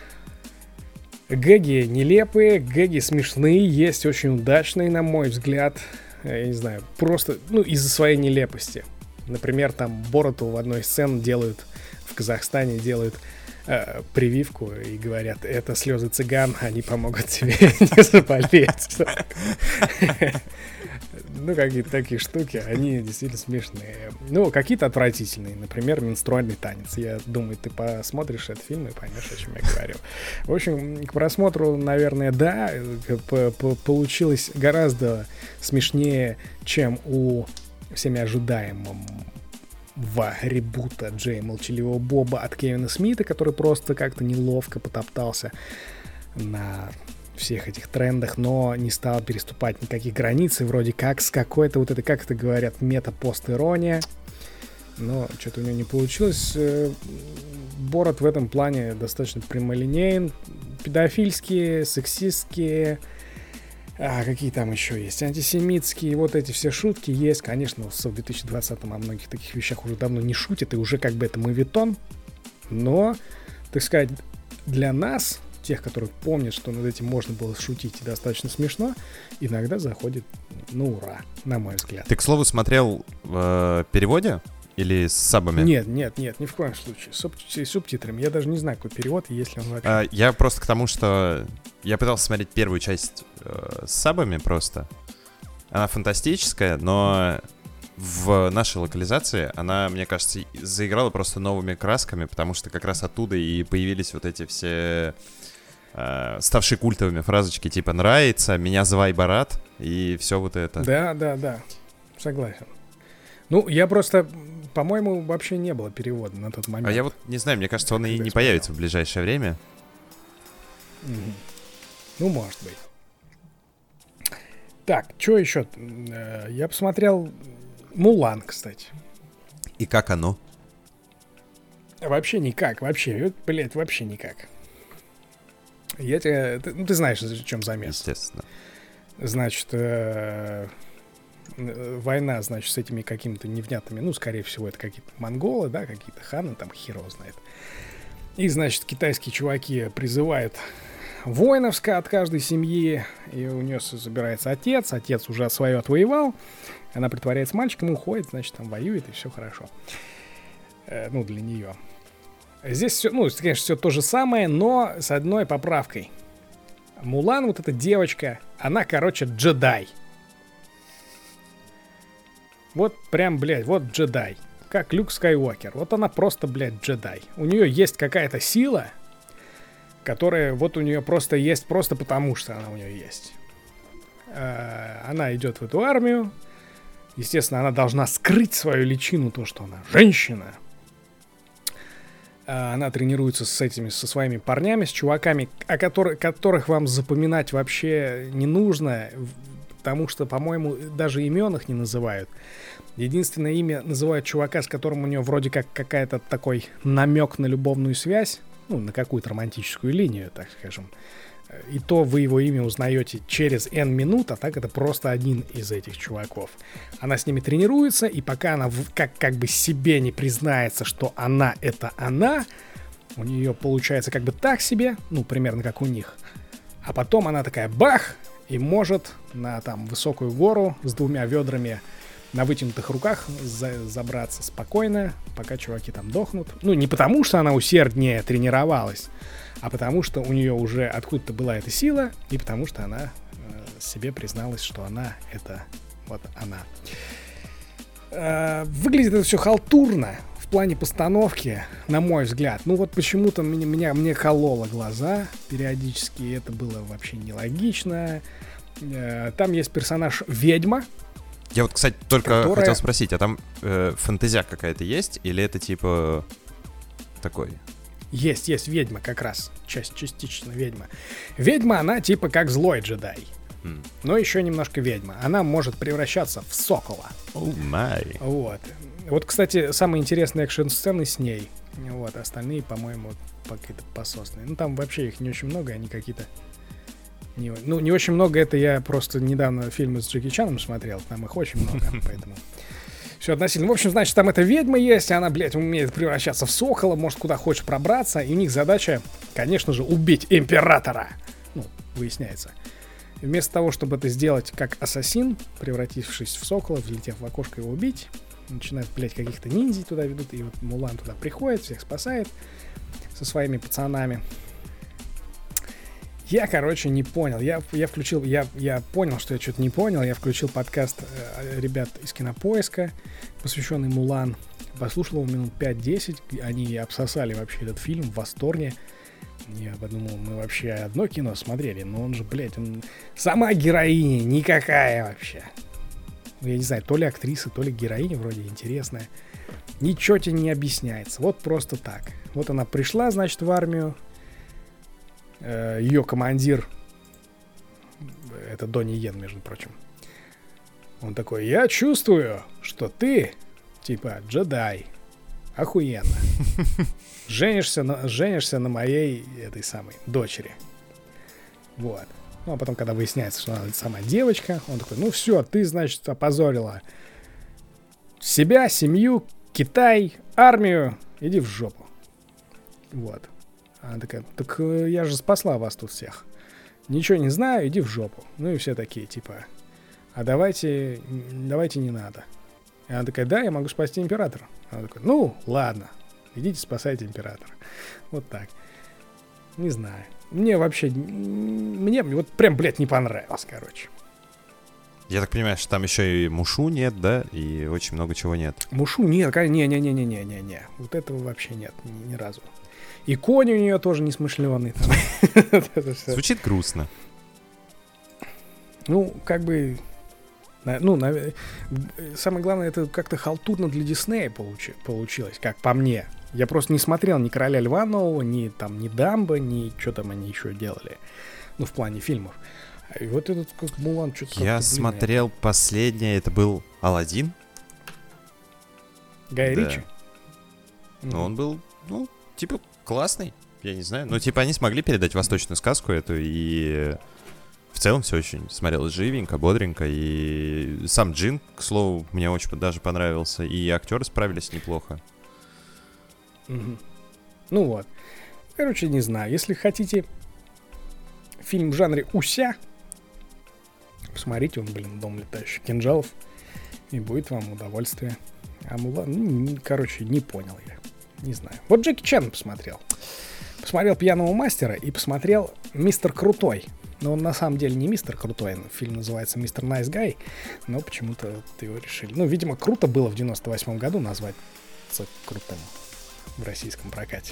гэги нелепые, гэги смешные, есть очень удачные, на мой взгляд. Я не знаю, просто, ну, из-за своей нелепости. Например, там Бороту в одной из сцен делают, в Казахстане делают э, прививку и говорят, это слезы цыган, они помогут тебе не заболеть. Ну, какие-то такие штуки, они действительно смешные. Ну, какие-то отвратительные. Например, менструальный танец. Я думаю, ты посмотришь этот фильм и поймешь, о чем я говорю. В общем, к просмотру, наверное, да, получилось гораздо смешнее, чем у всеми ожидаемого ребута Джея Молчаливого Боба от Кевина Смита, который просто как-то неловко потоптался на всех этих трендах, но не стал переступать никаких границ, и вроде как с какой-то вот этой, как это говорят, мета-пост-ирония, но что-то у него не получилось. Борот в этом плане достаточно прямолинеен, педофильские, сексистские, а какие там еще есть, антисемитские, вот эти все шутки есть, конечно, в две тысячи двадцатом о многих таких вещах уже давно не шутят, и уже как бы это моветон, но, так сказать, для нас, тех, которые помнят, что над этим можно было шутить и достаточно смешно, иногда заходит на ура, на мой взгляд. Ты, к слову, смотрел в э, переводе или с сабами? Нет, нет, нет, ни в коем случае. С суб- субтитрами. Я даже не знаю, какой перевод, если он вообще... А, я просто к тому, что я пытался смотреть первую часть э, с сабами просто. Она фантастическая, но в нашей локализации она, мне кажется, заиграла просто новыми красками, потому что как раз оттуда и появились вот эти все... ставшие культовыми фразочки типа «нравится», «меня звай Барат» и все вот это. Да, да, да, согласен. Ну, я просто, по-моему, вообще не было перевода на тот момент. А я вот не знаю, мне кажется, он и не появится в ближайшее время. Mm-hmm. Ну, может быть. Так, что еще? Я посмотрел «Мулан», кстати. И как оно? Вообще никак, вообще, блядь, вообще никак. Я тебе, ты, ну, ты знаешь, в чем замес. Естественно. Значит, э, война, значит, с этими какими-то невнятными, ну, скорее всего, это какие-то монголы, да, какие-то ханы, там, хер его знает. И, значит, китайские чуваки призывают воинов от каждой семьи, и у нее забирается отец, отец уже свое отвоевал, она притворяется мальчиком, уходит, значит, там воюет, и все хорошо. Э, ну, для нее. Здесь все, ну, конечно, все то же самое, но с одной поправкой. Мулан, вот эта девочка, она, короче, джедай. Вот прям, блядь, вот джедай. Как Люк Скайуокер. Вот она просто, блядь, джедай. У нее есть какая-то сила, которая вот у нее просто есть, просто потому что она у нее есть. Она идет в эту армию. Естественно, она должна скрыть свою личину, то, что она женщина. Она тренируется с этими, со своими парнями, с чуваками, о которых, которых вам запоминать вообще не нужно, потому что, по-моему, даже имен их не называют. Единственное имя называют чувака, с которым у него вроде как какая-то такой намек на любовную связь, ну, на какую-то романтическую линию, так скажем. И то вы его имя узнаете через N минут, а так это просто один из этих чуваков. Она с ними тренируется, и пока она в, как, как бы себе не признается, что она — это она, у нее получается как бы так себе, ну, примерно как у них. А потом она такая бах, и может на там высокую гору с двумя ведрами на вытянутых руках за- забраться спокойно, пока чуваки там дохнут. Ну, не потому, что она усерднее тренировалась, а потому, что у нее уже откуда-то была эта сила, и потому, что она э, себе призналась, что она — это вот она. Э, выглядит это все халтурно в плане постановки, на мой взгляд. Ну вот почему-то меня, меня, мне кололо глаза периодически, и это было вообще нелогично. Э, там есть персонаж ведьма. Я вот, кстати, только которая... хотел спросить, а там э, фэнтезия какая-то есть? Или это типа такой? Есть, есть ведьма как раз. Часть, частично ведьма. Ведьма, она типа как злой джедай. Mm. Но еще немножко ведьма. Она может превращаться в сокола. Oh my. Вот. Вот, кстати, самые интересные экшн-сцены с ней. Вот, остальные, по-моему, какие-то пососные. Ну, там вообще их не очень много, они какие-то... Не, ну, не очень много, это я просто недавно фильмы с Джеки Чаном смотрел. Там их очень много, поэтому... Все относительно. В общем, значит, там эта ведьма есть, и она, блядь, умеет превращаться в сокола, может куда хочешь пробраться, и у них задача, конечно же, убить императора. Ну, выясняется. И вместо того, чтобы это сделать как ассасин, превратившись в сокола, взлетев в окошко его убить, начинают, блядь, каких-то ниндзей туда ведут, и вот Мулан туда приходит, всех спасает со своими пацанами. Я, короче, не понял. Я, я включил, я, я понял, что я что-то не понял. Я включил подкаст э, ребят из Кинопоиска, посвященный Мулан. Послушал его минут пять-десять. Они обсосали вообще этот фильм в восторге. Я подумал, мы вообще одно кино смотрели, но он же, блядь, он... сама героиня никакая вообще. Я не знаю, то ли актриса, то ли героиня вроде интересная. Ничего тебе не объясняется. Вот просто так. Вот она пришла, значит, в армию. Ее командир, это Донни Йен, между прочим, он такой: я чувствую, что ты типа джедай, охуенно, женишься на, женишься на моей этой самой дочери. Вот. Ну а потом, когда выясняется, что она сама девочка, он такой: ну все, ты, значит, опозорила себя, семью, Китай, армию, иди в жопу. Вот. Она такая: так я же спасла вас тут всех. Ничего не знаю, иди в жопу. Ну и все такие, типа: а давайте, давайте не надо. И она такая: да, я могу спасти императора. Она такая: ну, ладно, идите спасайте императора. Вот так. Не знаю. Мне вообще, мне вот прям, блядь, не понравилось, короче. Я так понимаю, что там еще и Мушу нет, да? И очень много чего нет. Мушу нет, не-не-не-не-не-не-не. Вот этого вообще нет, ни, ни разу. И конь у нее тоже несмышленый. Звучит грустно. Ну, как бы... Ну, самое главное, это как-то халтурно для Диснея получи, получилось, как по мне. Я просто не смотрел ни «Короля льва» нового, ни там, ни «Дамбо», ни что там они еще делали. Ну, в плане фильмов. И вот этот как Мулан что-то... Я смотрел это... последнее, это был «Аладдин». Гай да. Ричи? Ну, mm-hmm. он был, ну, типа... классный, я не знаю. Ну, типа, они смогли передать восточную сказку эту, и в целом все очень смотрелось живенько, бодренько. И сам Джин, к слову, мне очень даже понравился. И актеры справились неплохо. Угу. Ну вот. Короче, не знаю. Если хотите фильм в жанре уся, посмотрите, он, блин, «Дом летающих кинжалов», и будет вам удовольствие. А Мулан, ну, короче, не понял я. Не знаю. Вот Джеки Чан посмотрел. Посмотрел «Пьяного мастера» и посмотрел «Мистер Крутой». Но он на самом деле не «Мистер Крутой». Фильм называется «Мистер Найс Гай», но почему-то его решили. Ну, видимо, круто было в девяносто восьмом году назвать крутым в российском прокате.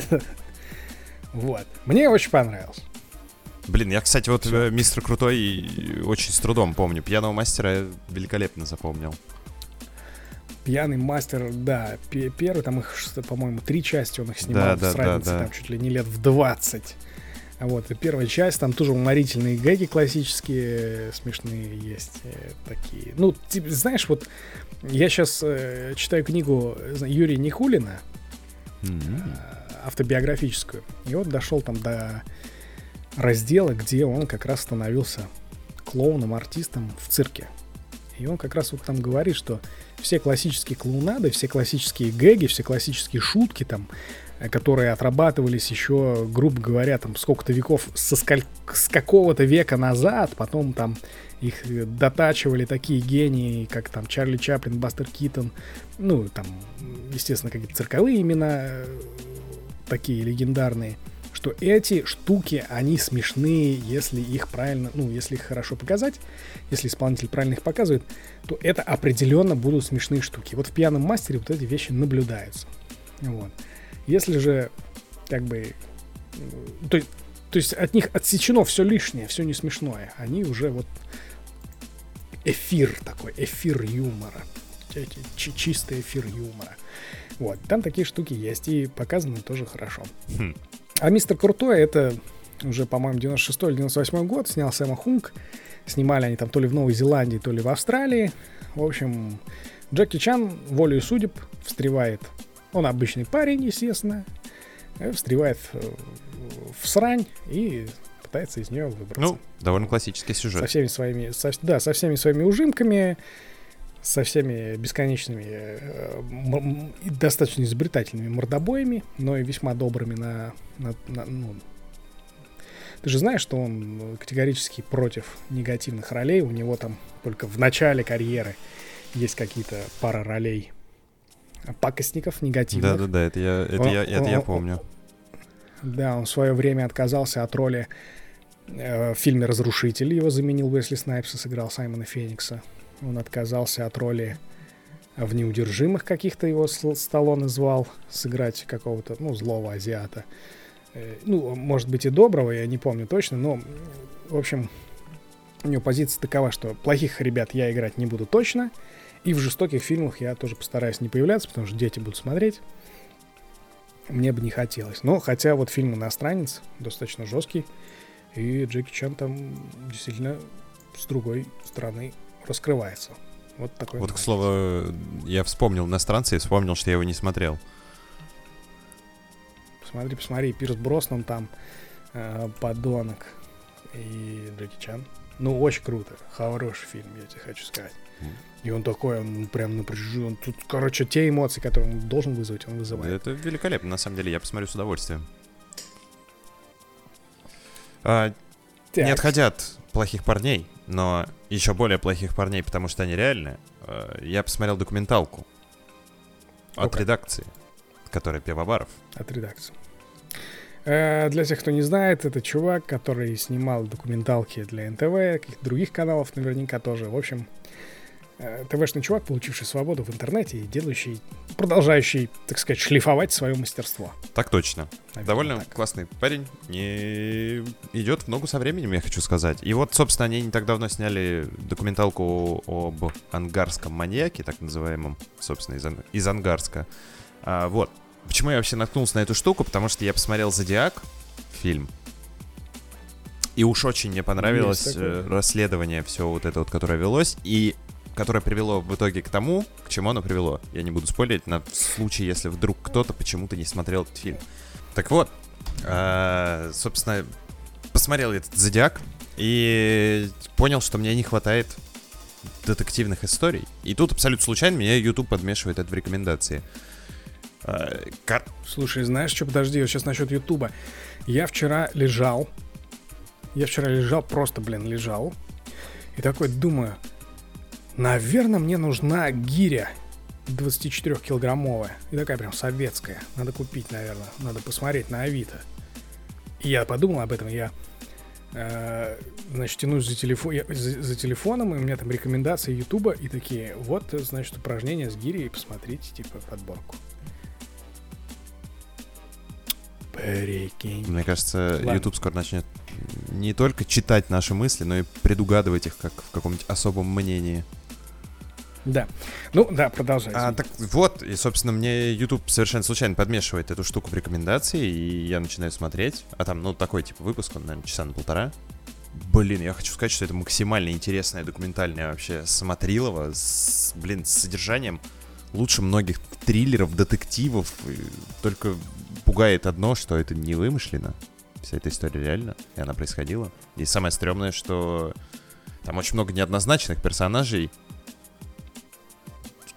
Вот. Мне очень понравилось. Блин, я, кстати, вот «Мистер Крутой» очень с трудом помню. «Пьяного мастера» я великолепно запомнил. «Пьяный мастер», да, первый, там их, по-моему, три части он их снимал, да, с да, разницей, да, да. там чуть ли не лет в двадцать. Вот, и первая часть, там тоже уморительные гэги классические, смешные есть такие. Ну, ты знаешь, вот я сейчас э, читаю книгу Юрия Никулина, mm-hmm. э, автобиографическую, и вот дошел там до раздела, где он как раз становился клоуном, артистом в цирке. И он как раз вот там говорит, что все классические клоунады, все классические гэги, все классические шутки там, которые отрабатывались еще, грубо говоря, там сколько-то веков, со сколь... с какого-то века назад, потом там их дотачивали такие гении, как там Чарли Чаплин, Бастер Китон, ну, там, естественно, какие-то цирковые имена, такие легендарные, что эти штуки, они смешные, если их правильно, ну, если их хорошо показать, если исполнитель правильно их показывает, то это определенно будут смешные штуки. Вот в «Пьяном мастере» вот эти вещи наблюдаются. Вот. Если же, как бы, то, то есть от них отсечено все лишнее, все не смешное, они уже вот эфир такой, эфир юмора, Ч- чистый эфир юмора. Вот, там такие штуки есть, и показаны тоже хорошо. Хм. А «Мистер Крутой» — это уже, по-моему, девяносто шестой или девяносто восьмой год, снял Сэмма Хунг, снимали они там то ли в Новой Зеландии, то ли в Австралии. В общем, Джеки Чан волею судеб встревает. Он обычный парень, естественно, встревает в срань и пытается из нее выбраться. Ну, довольно классический сюжет. Со всеми своими, со, да, со всеми своими ужимками, со всеми бесконечными, э, м- достаточно изобретательными мордобоями, но и весьма добрыми на... на, на ну. Ты же знаешь, что он категорически против негативных ролей. У него там только в начале карьеры есть какие-то пара ролей пакостников негативных. Да-да-да, это я, это он, я, это он, я помню. Да, он в свое время отказался от роли э, в фильме «Разрушитель». Его заменил Уэсли Снайпс и сыграл Саймона Феникса. Он отказался от роли в «Неудержимых», каких-то его Сталлоне звал сыграть какого-то, ну, злого азиата. Э, ну, может быть, и доброго, я не помню точно, но, в общем, у него позиция такова, что плохих ребят я играть не буду точно, и в жестоких фильмах я тоже постараюсь не появляться, потому что дети будут смотреть. Мне бы не хотелось. Но хотя вот фильм «Иностранец» достаточно жесткий, и Джеки Чан там действительно с другой стороны раскрывается. Вот такой. Вот, к слову, я вспомнил «Иностранца» и вспомнил, что я его не смотрел. Посмотри, посмотри, Пирс Броснан там, э, подонок, и Джеки Чан. Ну, очень круто. Хороший фильм, я тебе хочу сказать. И он такой, он прям напряжен. Тут, короче, те эмоции, которые он должен вызвать, он вызывает. Это великолепно, на самом деле. Я посмотрю с удовольствием. А, не отходя от плохих парней, но еще более плохих парней, потому что они реальные, я посмотрел документалку от редакции, которая Пивоваров. От редакции. Для тех, кто не знает, это чувак, который снимал документалки для эн тэ вэ, каких-то других каналов наверняка тоже. В общем, ТВшный чувак, получивший свободу в интернете и делающий, продолжающий, так сказать, шлифовать свое мастерство. Так точно. Наверное, довольно так. Классный парень. Не идет в ногу со временем, я хочу сказать. И вот, собственно, они не так давно сняли документалку об ангарском маньяке, так называемом, собственно, из, Ан- из Ангарска. А, вот. Почему я вообще наткнулся на эту штуку? Потому что я посмотрел «Зодиак», фильм, и уж очень мне понравилось расследование, все вот это вот, которое велось, и которое привело в итоге к тому, к чему оно привело. Я не буду спойлерить, на случай, если вдруг кто-то почему-то не смотрел этот фильм. Так вот, э, собственно, посмотрел этот «Зодиак» и понял, что мне не хватает детективных историй. И тут абсолютно случайно меня YouTube подмешивает это в рекомендации. Э, кар... Слушай, знаешь что, подожди, вот сейчас насчет Ютуба. Я вчера лежал, я вчера лежал, просто, блин, лежал, и такой думаю... Наверное, мне нужна гиря двадцатичетырёхкилограммовая. И такая прям советская. Надо купить, наверное. Надо посмотреть на Авито. И я подумал об этом. Я, э, значит, тянусь за, телефо- я, за, за телефоном, и у меня там рекомендации Ютуба. И такие, вот, значит, упражнения с гирей. Посмотрите, типа, подборку. Прикинь. Мне кажется, Ладно. YouTube скоро начнет не только читать наши мысли, но и предугадывать их как в каком-нибудь особом мнении. Да. Ну, да, продолжай. А, так вот, и, собственно, мне YouTube совершенно случайно подмешивает эту штуку в рекомендации, и я начинаю смотреть. А там, ну, такой, типа, выпуск, он, наверное, часа на полтора. Блин, я хочу сказать, что это максимально интересное документальное вообще смотрилово, с, блин, с содержанием лучше многих триллеров, детективов. Только пугает одно, что это не вымышленно. Вся эта история реальна, и она происходила. И самое стрёмное, что там очень много неоднозначных персонажей,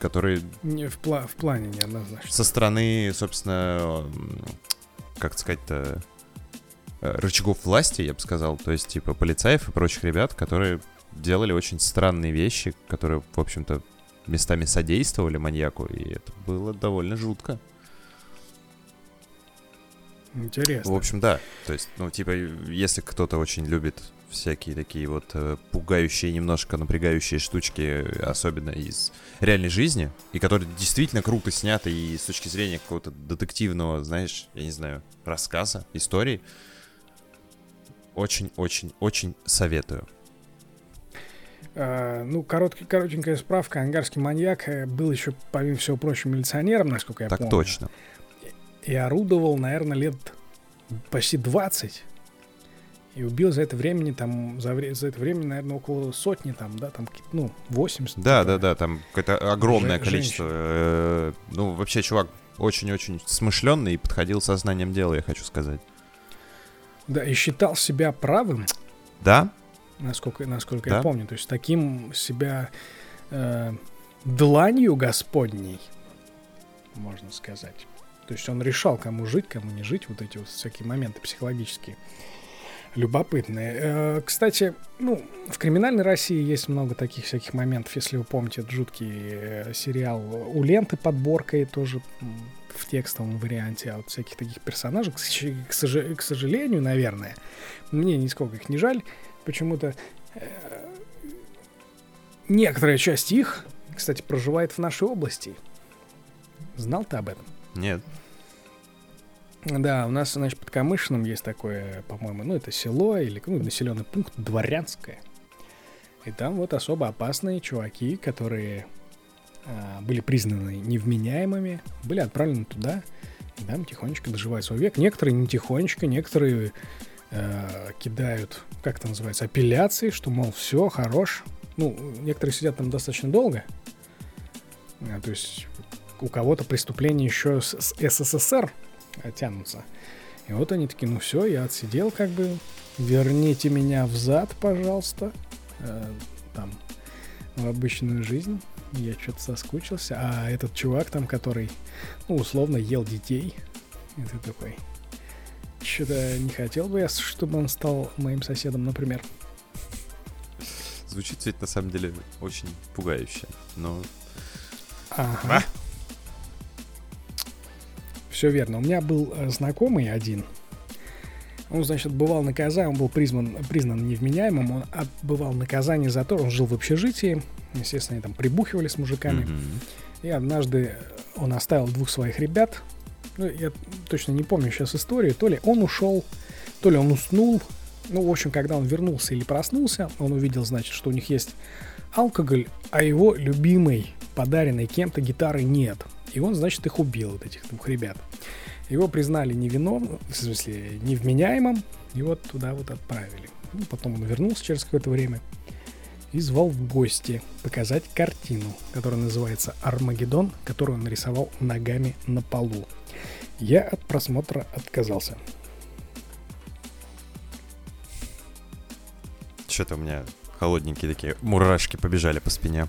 который... Не, в, пла- в плане неоднозначно. Со стороны, собственно, как сказать-то, рычагов власти, я бы сказал, то есть, типа, полицаев и прочих ребят, которые делали очень странные вещи, которые, в общем-то, местами содействовали маньяку, и это было довольно жутко. Интересно. В общем, да. То есть, ну, типа, если кто-то очень любит всякие такие вот э, пугающие, немножко напрягающие штучки, особенно из реальной жизни, и которые действительно круто сняты и с точки зрения какого-то детективного, знаешь, я не знаю, рассказа, истории, очень-очень-очень советую. Uh, ну, короткий, коротенькая справка. Ангарский маньяк был еще, помимо всего прочего, милиционером, насколько я так помню. Так точно. И орудовал, наверное, лет почти двадцать. И убил за это времени, там, за, вре- за это время, наверное, около сотни, там, да, там, ну, восемьдесят. Да, такое. да, да, там какое-то огромное Жен- количество. Э, ну, вообще, чувак очень-очень смышленный и подходил сознанием дела, я хочу сказать. Да, и считал себя правым. Да? Насколько, насколько да? я помню. То есть таким себя э, дланью Господней, можно сказать. То есть он решал, кому жить, кому не жить. Вот эти вот всякие моменты психологические. Любопытные. Э, кстати, ну, в криминальной России есть много таких всяких моментов. Если вы помните, этот жуткий э, сериал «У ленты» подборкой тоже в текстовом варианте. А вот всяких таких персонажей, к, к, сож- к сожалению, наверное, мне нисколько их не жаль. Почему-то э, некоторая часть их, кстати, проживает в нашей области. Знал ты об этом? Нет. Да, у нас, значит, под Камышиным есть такое, по-моему, ну, это село или ну, населенный пункт Дворянское. И там вот особо опасные чуваки, которые а, были признаны невменяемыми, были отправлены туда, и там тихонечко доживают свой век. Некоторые не тихонечко, некоторые а, кидают, как это называется, апелляции, что, мол, все, хорош. Ну, некоторые сидят там достаточно долго. А, то есть у кого-то преступления еще с, с СССР тянутся. И вот они такие, ну все, я отсидел, как бы, верните меня взад, пожалуйста, э, там, в обычную жизнь. Я что-то соскучился. А этот чувак там, который, ну, условно, ел детей, и ты такой, что-то не хотел бы я, чтобы он стал моим соседом, например. Звучит ведь на самом деле очень пугающе, но... Ага. А? Все верно. У меня был э, знакомый один. Он, значит, бывал наказан, он был признан, признан невменяемым. Он отбывал наказание за то, он жил в общежитии. Естественно, они там прибухивали с мужиками. Mm-hmm. И однажды он оставил двух своих ребят. Ну, я точно не помню сейчас историю. То ли он ушел, то ли он уснул. Ну, в общем, когда он вернулся или проснулся, он увидел, значит, что у них есть алкоголь, а его любимой, подаренной кем-то гитары нет. И он, значит, их убил, вот этих двух ребят. Его признали невиновным, в смысле, невменяемым, и вот туда вот отправили. Ну, потом он вернулся через какое-то время и звал в гости показать картину, которая называется «Армагеддон», которую он нарисовал ногами на полу. Я от просмотра отказался. Что-то у меня холодненькие такие мурашки побежали по спине.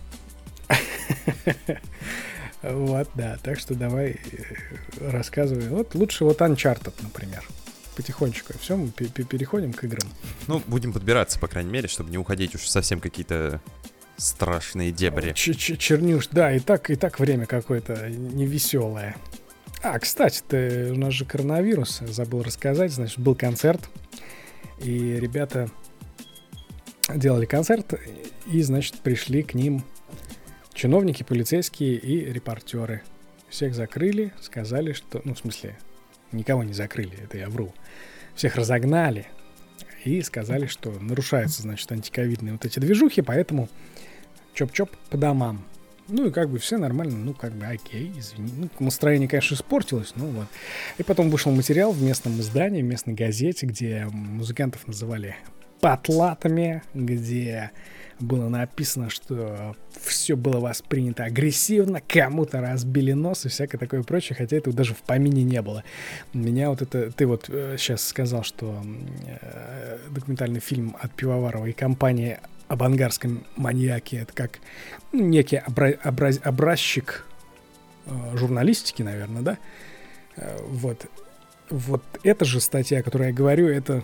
Вот, да, так что давай рассказывай. Вот лучше вот Uncharted, например. Потихонечку. Все, мы переходим к играм. Ну, будем подбираться, по крайней мере, чтобы не уходить уж совсем какие-то страшные дебри. Чернюш, да, и так, и так время какое-то невеселое. А, кстати, ты, у нас же коронавирус, забыл рассказать. Значит, был концерт, и ребята делали концерт, и, значит, пришли к ним чиновники, полицейские и репортеры. Всех закрыли, сказали, что... Ну, в смысле, никого не закрыли, это я вру. Всех разогнали и сказали, что нарушаются, значит, антиковидные вот эти движухи, поэтому чоп-чоп по домам. Ну, и как бы все нормально, ну, как бы, окей, извини. Ну, настроение, конечно, испортилось, ну, вот. И потом вышел материал в местном издании, в местной газете, где музыкантов называли потлатами, где было написано, что все было воспринято агрессивно, кому-то разбили нос и всякое такое прочее, хотя этого даже в помине не было. Меня вот это... Ты вот э, сейчас сказал, что э, документальный фильм от Пивоварова и компании авангардском маньяке. Это как ну, некий обра- образ- образчик э, журналистики, наверное, да? Э, вот. Вот эта же статья, о которой я говорю, это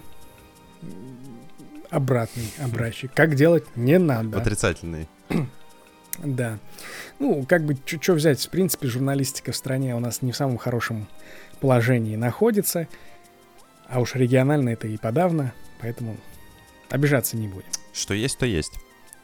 обратный образчик. Как делать не надо. Отрицательный. Да. Ну, как бы, что взять? В принципе, журналистика в стране у нас не в самом хорошем положении находится. А уж регионально это и подавно. Поэтому обижаться не будем. Что есть, то есть.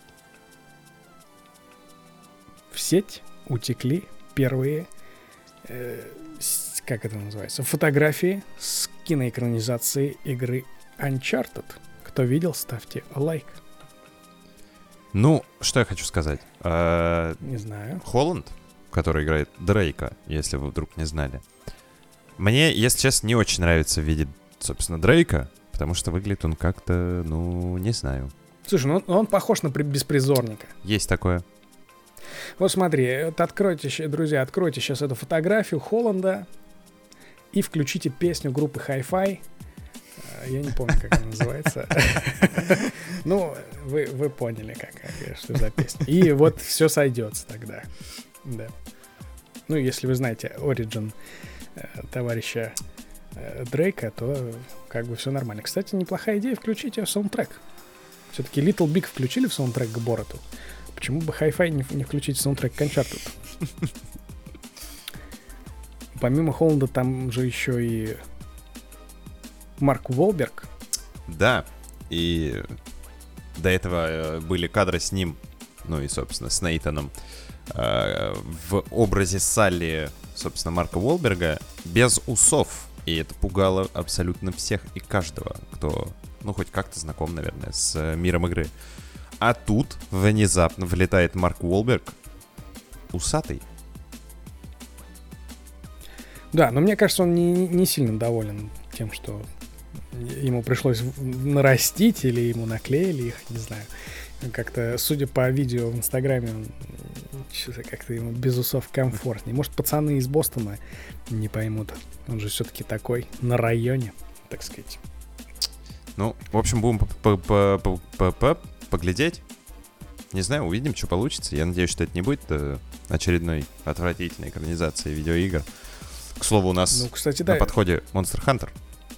В сеть утекли первые, э, с, как это называется, фотографии с киноэкранизацией игры Uncharted. Кто видел, ставьте лайк. Ну, что я хочу сказать. А, Не знаю. Холланд, который играет Дрейка, если вы вдруг не знали. Мне, если честно, не очень нравится видеть, собственно, Дрейка, потому что выглядит он как-то, ну, не знаю. Слушай, ну он похож на беспризорника. Есть такое. Вот смотри, вот откройте, друзья, откройте сейчас эту фотографию Холланда и включите песню группы Hi-Fi. Я не помню, как она называется. Ну, вы, вы поняли, как, что за песня. И вот все сойдется тогда. Да. Ну, если вы знаете Origin товарища Дрейка, то как бы все нормально. Кстати, неплохая идея включить ее в саундтрек. Все-таки Little Big включили в саундтрек к Борату. Почему бы Hi-Fi не, не включить в саундтрек к Uncharted? Помимо Холланда там же еще и Марк Уолберг. Да, и до этого были кадры с ним, ну и, собственно, с Нейтаном, э, в образе Салли, собственно, Марка Уолберга, без усов. И это пугало абсолютно всех и каждого, кто, ну, хоть как-то знаком, наверное, с миром игры. А тут внезапно влетает Марк Уолберг усатый. Да, но мне кажется, он не, не сильно доволен тем, что ему пришлось нарастить или ему наклеили их, не знаю. Как-то, судя по видео в Инстаграме, что-то как-то ему без усов комфортнее. Может, пацаны из Бостона не поймут. Он же все-таки такой на районе, так сказать. Ну, в общем, будем поглядеть. Не знаю, увидим, что получится. Я надеюсь, что это не будет очередной отвратительной экранизацией видеоигр. К слову, у нас ну, кстати, на да. подходе Monster Hunter.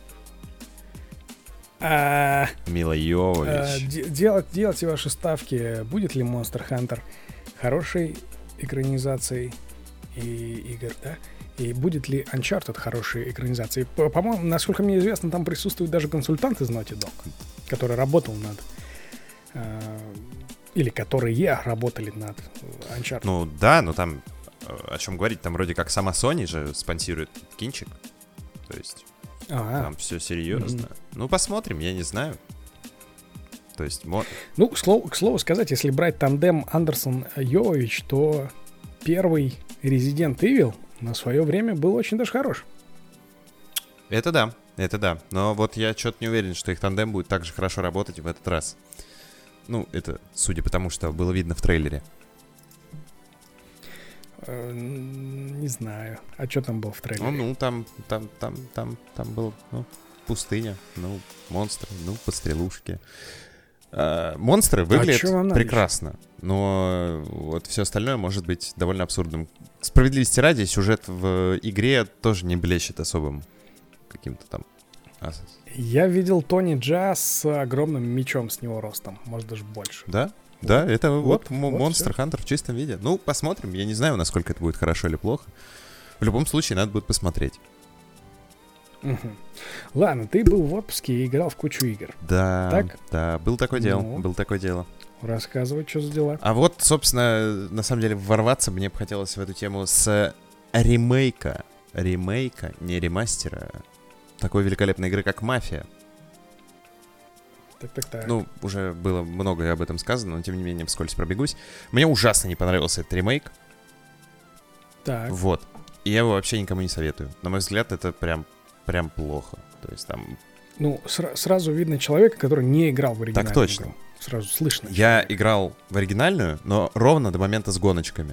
А, Мила Йовович. А, делать, делайте ваши ставки. Будет ли Monster Hunter хорошей экранизацией и игр, да? И будет ли Uncharted хорошей экранизацией? По-моему, насколько мне известно, там присутствует даже консультант из Naughty Dog, который работал над... А, или которые работали над Uncharted. Ну да, но там... О чем говорить? Там вроде как сама Sony же спонсирует кинчик. То есть... А-а. Там все серьезно. Mm-hmm. Ну, посмотрим, я не знаю. То есть... Мо... Ну, к слову, к слову сказать, если брать тандем Андерсон-Йовович, то первый Resident Evil на свое время был очень даже хорош. Это да, это да. Но вот я что-то не уверен, что их тандем будет так же хорошо работать в этот раз. Ну, это судя по тому, что было видно в трейлере. Не знаю. А что там было в трейлере? Ну, ну там, там, там, там, там был, ну, пустыня, ну, монстры, ну, пострелушки. А, монстры выглядят а прекрасно, но вот все остальное может быть довольно абсурдным. Справедливости ради, сюжет в игре тоже не блещет особым каким-то там. Я видел Тони Джа с огромным мечом с него ростом, может даже больше. Да? Да, это вот, вот, вот Monster все. Hunter в чистом виде. Ну, посмотрим. Я не знаю, насколько это будет хорошо или плохо. В любом случае, надо будет посмотреть. Угу. Ладно, ты был в отпуске и играл в кучу игр. Да, так? да, был такое дело, ну, был такое дело. Рассказывай, что за дела. А вот, собственно, на самом деле, ворваться мне бы хотелось в эту тему с ремейка. Ремейка, не ремастера. Такой великолепной игры, как «Мафия». Так, так, так. Ну, уже было многое об этом сказано, но тем не менее вскользь пробегусь. Мне ужасно не понравился этот ремейк. Так. Вот. И я его вообще никому не советую. На мой взгляд, это прям, прям плохо. То есть там... Ну, сра- сразу видно человека, который не играл в оригинальную Так точно. игру. Сразу слышно. Я человека. играл в оригинальную, но ровно до момента с гоночками.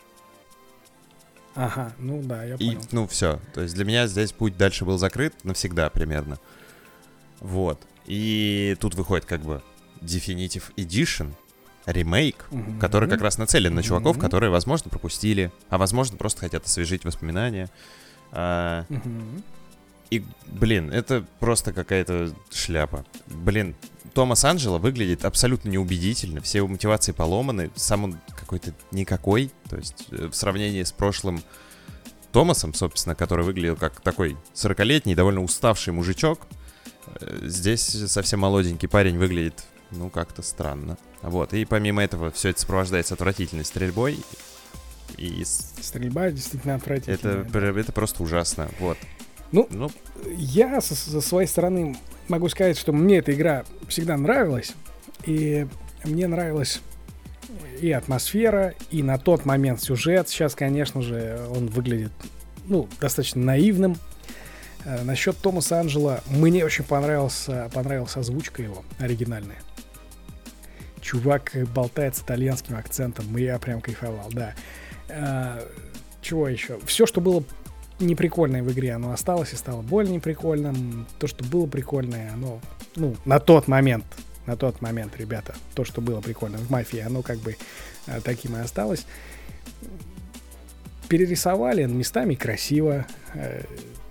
Ага, ну да, я И, понял. ну, все. То есть для меня здесь путь дальше был закрыт навсегда примерно. Вот. И тут выходит как бы Definitive Edition, ремейк, Mm-hmm. который как раз нацелен на чуваков, Mm-hmm. которые, возможно, пропустили, а возможно, просто хотят освежить воспоминания. А, Mm-hmm. и, блин, это просто какая-то шляпа. Блин, Томас Анджело выглядит абсолютно неубедительно, все его мотивации поломаны, сам он какой-то никакой, то есть в сравнении с прошлым Томасом, собственно, который выглядел как такой сорокалетний, довольно уставший мужичок, здесь совсем молоденький парень выглядит, ну, как-то странно. Вот, и помимо этого все это сопровождается отвратительной стрельбой. И стрельба действительно отвратительная. Это, это просто ужасно, вот. Ну, ну. я со, со своей стороны могу сказать, что мне эта игра всегда нравилась. И мне нравилась и атмосфера, и на тот момент сюжет. Сейчас, конечно же, он выглядит, ну, достаточно наивным. А, насчет Томаса Анджело мне очень понравился, понравилась озвучка его оригинальная. Чувак болтает с итальянским акцентом, и я прям кайфовал, да. А, чего еще? Все, что было неприкольное в игре, оно осталось и стало более неприкольным. То, что было прикольное, оно, ну, на тот момент, на тот момент, ребята, то, что было прикольно в Мафии, оно как бы а, таким и осталось. Перерисовали местами красиво, э,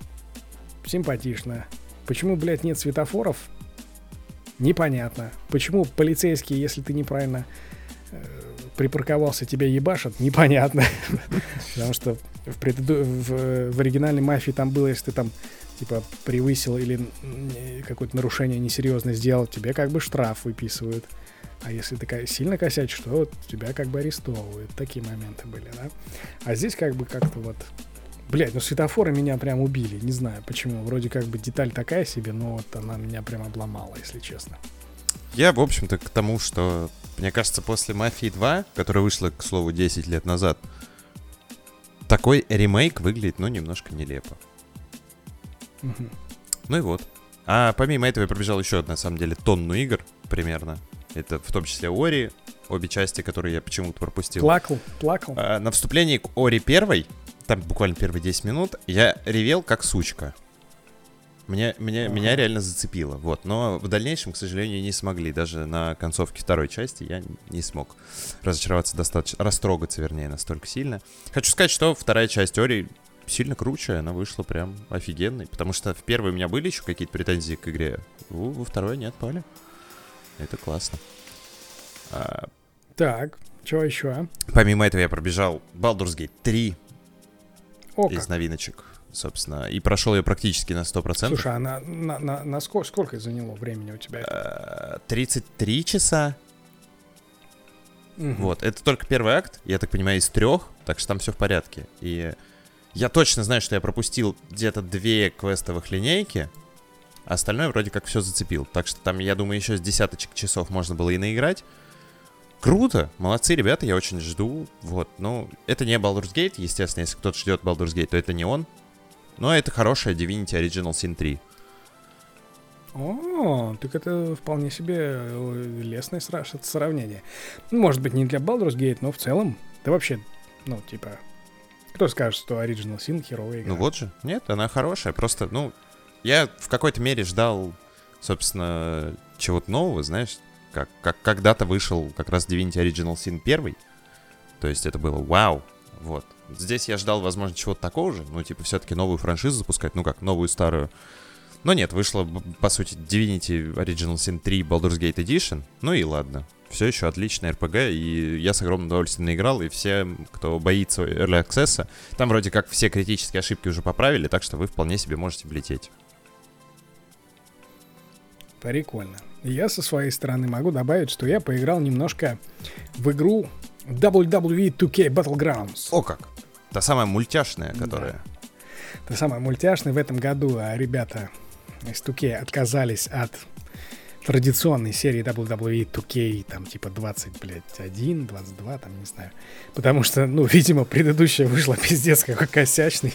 симпатично. Почему, блядь, нет светофоров? Непонятно. Почему полицейские, если ты неправильно э, припарковался, тебя ебашат? Непонятно. Потому что в, предыду... в, в оригинальной Мафии там было, если ты там типа превысил или какое-то нарушение несерьезно сделал, тебе как бы штраф выписывают. А если ты сильно косячишь, то тебя как бы арестовывают. Такие моменты были, да? А здесь как бы как-то вот... Блядь, ну светофоры меня прям убили. Не знаю почему. Вроде как бы деталь такая себе, но вот она меня прям обломала, если честно. Я, в общем-то, к тому, что, мне кажется, после «Мафии два», которая вышла, к слову, десять лет назад, такой ремейк выглядит, ну, немножко нелепо. Угу. Ну и вот. А помимо этого я пробежал еще, на самом деле, тонну игр примерно. Это в том числе Ори, обе части, которые я почему-то пропустил. Плакал, плакал. А, на вступлении к Ори первой, там буквально первые десять минут, я ревел как сучка. Мне, мне, ага. Меня реально зацепило, вот. Но в дальнейшем, к сожалению, не смогли. Даже на концовке второй части я не смог разочароваться достаточно, растрогаться, вернее, настолько сильно. Хочу сказать, что вторая часть Ори сильно круче, она вышла прям офигенной. Потому что в первой у меня были еще какие-то претензии к игре, во, во второй не отпали. Это классно. А... Так, что еще? Помимо этого я пробежал Baldur's Gate три. О, из как. новиночек, собственно, и прошел ее практически на сто процентов. Слушай, а на, на, на, на сколько, сколько заняло времени у тебя? тридцать три часа. Угу. Вот, это только первый акт, я так понимаю, из трех, так что там все в порядке. И я точно знаю, что я пропустил где-то две квестовых линейки, а остальное вроде как все зацепил. Так что там, я думаю, еще с десяточек часов можно было и наиграть. Круто, молодцы ребята, я очень жду. Вот, ну, это не Baldur's Gate, естественно, если кто-то ждет Baldur's Gate, то это не он. Но это хорошая Divinity Original Sin три. О, так это вполне себе лестное сравнение. Может быть, не для Baldur's Gate, но в целом, да вообще, ну, типа, кто скажет, что Original Sin херовая игра? Ну вот же, нет, она хорошая, просто, ну, я в какой-то мере ждал, собственно, чего-то нового, знаешь, Как, как когда-то вышел как раз Divinity Original Sin один. То есть это было вау. Вот. Здесь я ждал, возможно, чего-то такого же. Ну, типа, все-таки новую франшизу запускать. Ну, как, новую, старую. Но нет, вышло, по сути, Divinity Original Sin три Baldur's Gate Edition. Ну и ладно. Все еще отличный эр пи джи. И я с огромным удовольствием наиграл. И все, кто боится Early Access, там вроде как все критические ошибки уже поправили. Так что вы вполне себе можете влететь. Прикольно. Я со своей стороны могу добавить, что я поиграл немножко в игру дабл ю дабл ю и ту кей Battlegrounds. О как! Та самая мультяшная, которая... Да. Та самая мультяшная. В этом году ребята из ту кей отказались от традиционной серии дабл ю дабл ю и ту кей, там типа двадцать один, двадцать два, там не знаю. Потому что, ну, видимо, предыдущая вышла пиздец какой косячный.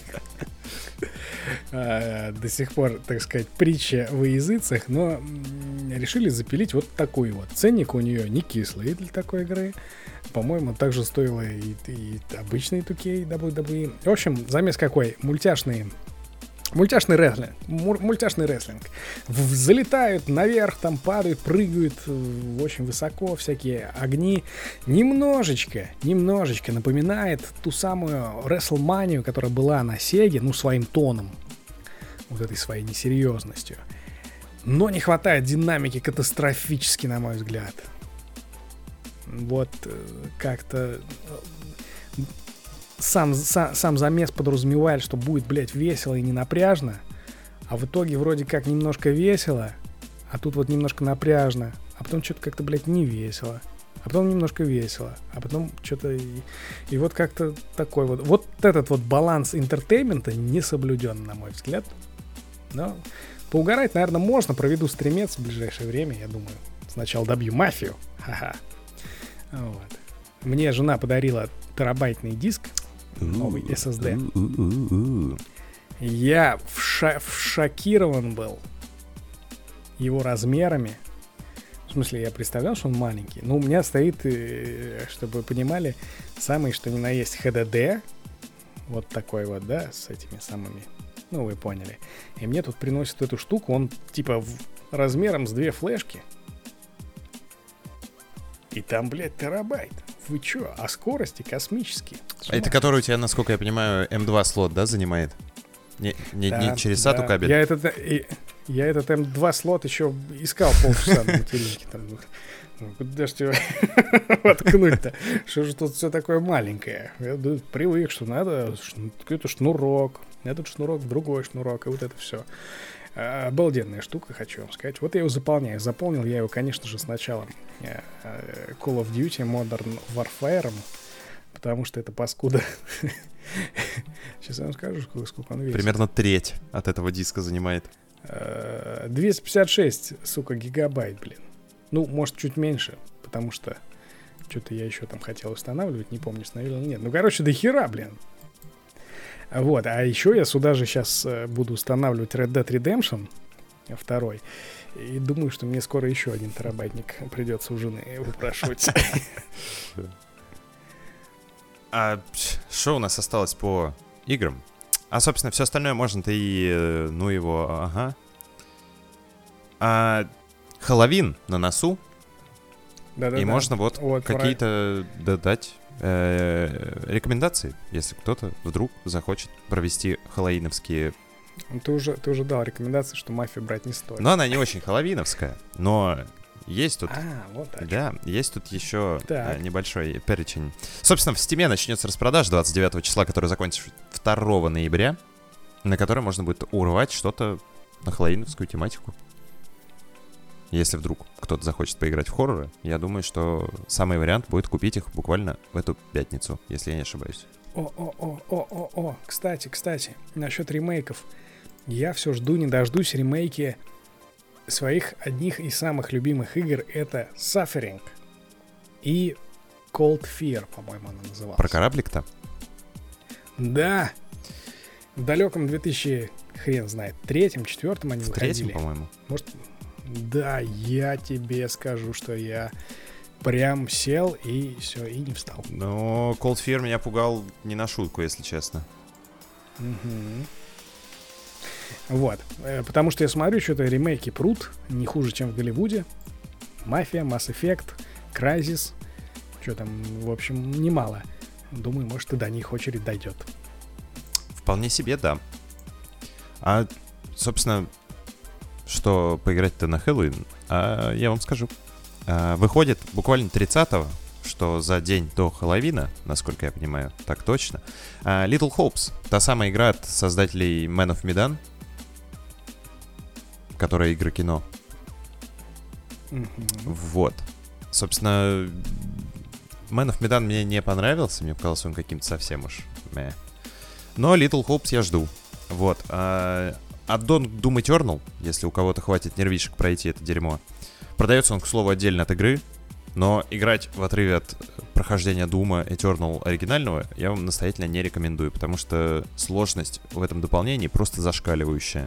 До сих пор, так сказать, притча во языцах, но решили запилить вот такой вот. Ценник у нее не кислый для такой игры. По-моему, также стоило и, и обычный ту кей дабл ю дабл ю и. В общем, замес какой? Мультяшные Мультяшный рестлинг. Мультяшный рестлинг. Залетают наверх, там падают, прыгают очень высоко, всякие огни. Немножечко, немножечко напоминает ту самую WrestleMania, которая была на Сеге, ну, своим тоном. Вот этой своей несерьезностью. Но не хватает динамики катастрофически, на мой взгляд. Вот как-то... Сам, сам, сам замес подразумевает, что будет, блядь, весело и не напряжно. А в итоге вроде как немножко весело, а тут вот немножко напряжно. А потом что-то как-то, блядь, не весело. А потом немножко весело. А потом что-то... И, и вот как-то такой вот... Вот этот вот баланс интертеймента не соблюден, на мой взгляд. Но поугарать, наверное, можно. Проведу стримец в ближайшее время, я думаю. Сначала добью мафию. Ха-ха. Вот. Мне жена подарила терабайтный диск. Новый эс эс ди. Я вша- шокирован был его размерами. В смысле, я представлял, что он маленький. Но у меня стоит, чтобы вы понимали, самый что ни на есть эйч ди ди. Вот такой вот, да, с этими самыми. Ну, вы поняли. И мне тут приносят эту штуку. Он типа в... размером с две флешки. И там, блядь, терабайт. Вы чё? А скорости космические. А это который у тебя, насколько я понимаю, эм два слот, да, занимает? Не, не, да, не через сату да. кабель? Я этот, я этот эм два слот еще искал полчаса на материнке. Куда ж тебя воткнуть-то? Что же тут все такое маленькое? Я привык, что надо какой-то шнурок. Этот шнурок, другой шнурок, и вот это все. Обалденная штука, хочу вам сказать. Вот я его заполняю. Заполнил я его, конечно же, сначала Call of Duty Modern Warfare, потому что это паскуда. Сейчас я вам скажу, сколько он весит. Примерно треть от этого диска занимает. двести пятьдесят шесть, сука, гигабайт, блин. Ну, может, чуть меньше, потому что что-то я еще там хотел устанавливать, не помню, установил или нет. Ну, короче, до хера, блин. Вот, а еще я сюда же сейчас буду устанавливать Red Dead Redemption два. И думаю, что мне скоро еще один терабайтник придется у жены выпрашивать. А что у нас осталось по играм? А, собственно, все остальное можно-то и... Ну его, ага. А Хэллоуин на носу. Да-да-да. И можно вот, вот какие-то про... дать э, рекомендации, если кто-то вдруг захочет провести хэллоуиновские... Ты уже, ты уже дал рекомендации, что мафию брать не стоит. Но она не очень хэллоуиновская, но... Есть тут, а, вот так. Да, есть тут еще так. небольшой перечень. Собственно, в Steam начнется распродажа двадцать девятого числа, который закончится второго ноября, на которой можно будет урвать что-то на хэллоуиновскую тематику. Если вдруг кто-то захочет поиграть в хорроры, я думаю, что самый вариант будет купить их буквально в эту пятницу, если я не ошибаюсь. О-о-о-о-о-о, кстати, кстати, насчет ремейков. Я все жду, не дождусь ремейки своих одних из самых любимых игр. Это Suffering и Cold Fear, по-моему, она называлась. Про кораблик-то? Да. В далеком две тысячи, хрен знает, третьем, четвертом они в выходили. Третьем, по-моему. Может, да, я тебе скажу, что я прям сел и все, и не встал. Но Cold Fear меня пугал не на шутку, если честно. Угу. Вот, потому что я смотрю, что-то ремейки прут, не хуже, чем в Голливуде. Мафия, Mass Effect, Crysis, что там, в общем, немало. Думаю, может, и до них очередь дойдет. Вполне себе, да. А, собственно, что поиграть-то на Хэллоуин, а, я вам скажу. А, выходит буквально тридцатого, что за день до Хэллоуина, насколько я понимаю, так точно. А, Little Hopes, та самая игра от создателей Man of Medan, которая игры кино. Mm-hmm. Вот. Собственно, Man of Medan мне не понравился, мне показался он каким-то совсем уж мeh. Но Little Hopes я жду. Вот. А, аддон Doom Eternal, если у кого-то хватит нервишек пройти это дерьмо. Продается он, к слову, отдельно от игры, но играть в отрыве от прохождения Doom Eternal оригинального я вам настоятельно не рекомендую, потому что сложность в этом дополнении просто зашкаливающая.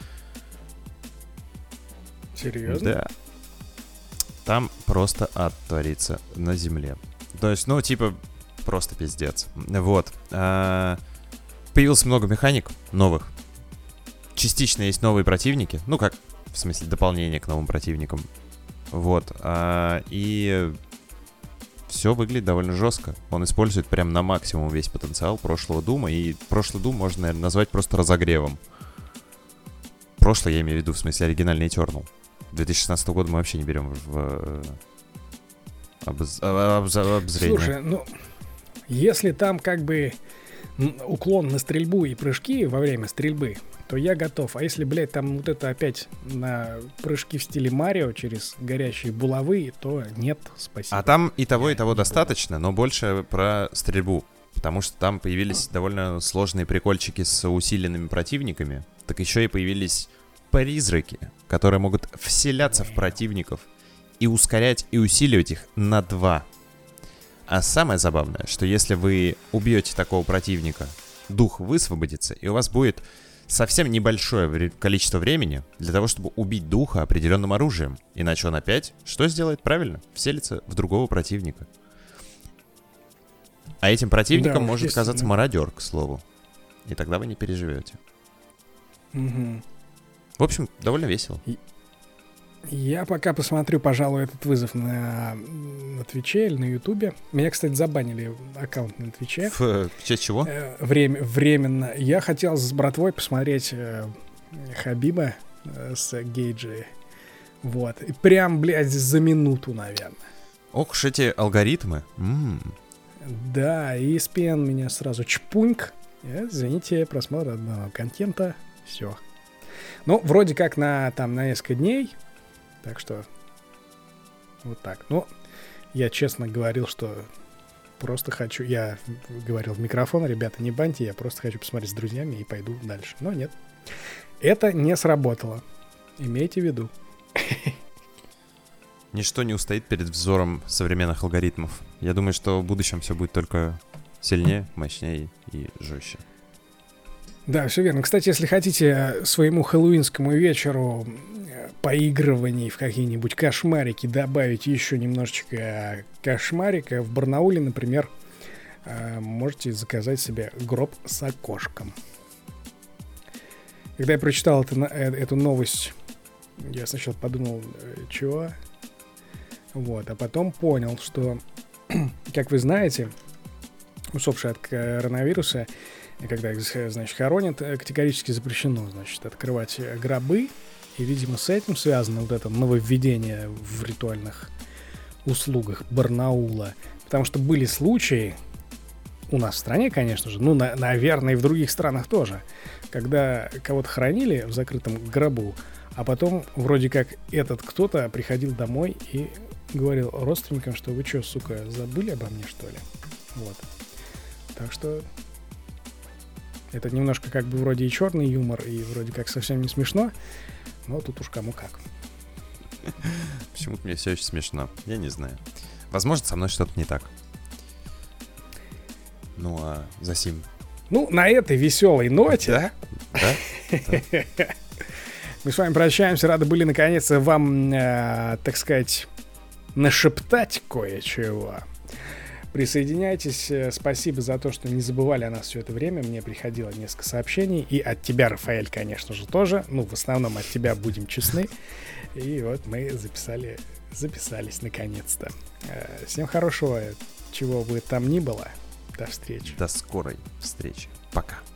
Серьезно? Да. Там просто ад творится на земле. То есть, ну, типа, просто пиздец. Вот. А, появилось много механик новых. частично есть новые противники. Ну, как, в смысле, дополнение к новым противникам. Вот. А, и все выглядит довольно жестко. Он использует прям на максимум весь потенциал прошлого Дума. И прошлый Дум можно, наверное, назвать просто разогревом. Прошлый, я имею в виду, в смысле, оригинальный Eternal. две тысячи шестнадцатого года мы вообще не берем в обоз... обоз... обозрение. Слушай, ну, если там как бы уклон на стрельбу и прыжки во время стрельбы, то я готов. А если, блядь, там вот это опять на прыжки в стиле Марио через горящие булавы, то нет, спасибо. А там и того, и того достаточно, но больше про стрельбу. Потому что там появились довольно сложные прикольчики с усиленными противниками. Так еще и появились призраки, которые могут вселяться в противников и ускорять и усиливать их на два. А самое забавное, что если вы убьете такого противника, дух высвободится, и у вас будет совсем небольшое количество времени для того, чтобы убить духа определенным оружием. Иначе он опять что сделает? Правильно, вселится в другого противника. А этим противником да, может оказаться мародер, к слову. И тогда вы не переживете. Угу. В общем, довольно весело. Я пока посмотрю, пожалуй, этот вызов на, на Твиче или на Ютубе. Меня, кстати, забанили аккаунт на Твиче. В, в честь чего? Э, время, временно. Я хотел с братвой посмотреть э, Хабиба э, с Гейджи. Вот. И прям, блядь, за минуту, наверное. Ох уж эти алгоритмы. М-м. Да, и и эс пи эн меня сразу чпуньк. И, извините, просмотр одного контента. Все. Ну, вроде как на, там, на несколько дней. Так что вот так. Ну, я честно говорил, что просто хочу... Я говорил в микрофон, ребята, не баньте, я просто хочу посмотреть с друзьями и пойду дальше. Но нет. Это не сработало. Имейте в виду. Ничто не устоит перед взором современных алгоритмов. Я думаю, что в будущем все будет только сильнее, мощнее и жестче. Да, все верно. Кстати, если хотите своему хэллоуинскому вечеру поигрываний в какие-нибудь кошмарики добавить еще немножечко кошмарика, в Барнауле, например, можете заказать себе гроб с окошком. Когда я прочитал это, эту новость, я сначала подумал, чего? Вот, а потом понял, что, как вы знаете, усопшие от коронавируса, когда их, значит, хоронят, категорически запрещено, значит, открывать гробы. И, видимо, с этим связано вот это нововведение в ритуальных услугах Барнаула. Потому что были случаи, у нас в стране, конечно же, ну, на, наверное, и в других странах тоже, когда кого-то хоронили в закрытом гробу, а потом вроде как этот кто-то приходил домой и говорил родственникам, что вы что, сука, забыли обо мне, что ли? Вот. Так что это немножко как бы вроде и черный юмор, и вроде как совсем не смешно, но тут уж кому как. Почему-то мне все очень смешно. Я не знаю. Возможно, со мной что-то не так. Ну, а за сим. Ну, на этой веселой ноте. Да? Да? Мы с вами прощаемся. Рады были, наконец, вам, э, так сказать, нашептать кое-чего. Присоединяйтесь. Спасибо за то, что не забывали о нас все это время. Мне приходило несколько сообщений. И от тебя, Рафаэль, конечно же, тоже. Ну, в основном от тебя, будем честны. И вот мы записали, записались наконец-то. Всем хорошего, чего бы там ни было. До встречи. До скорой встречи. Пока.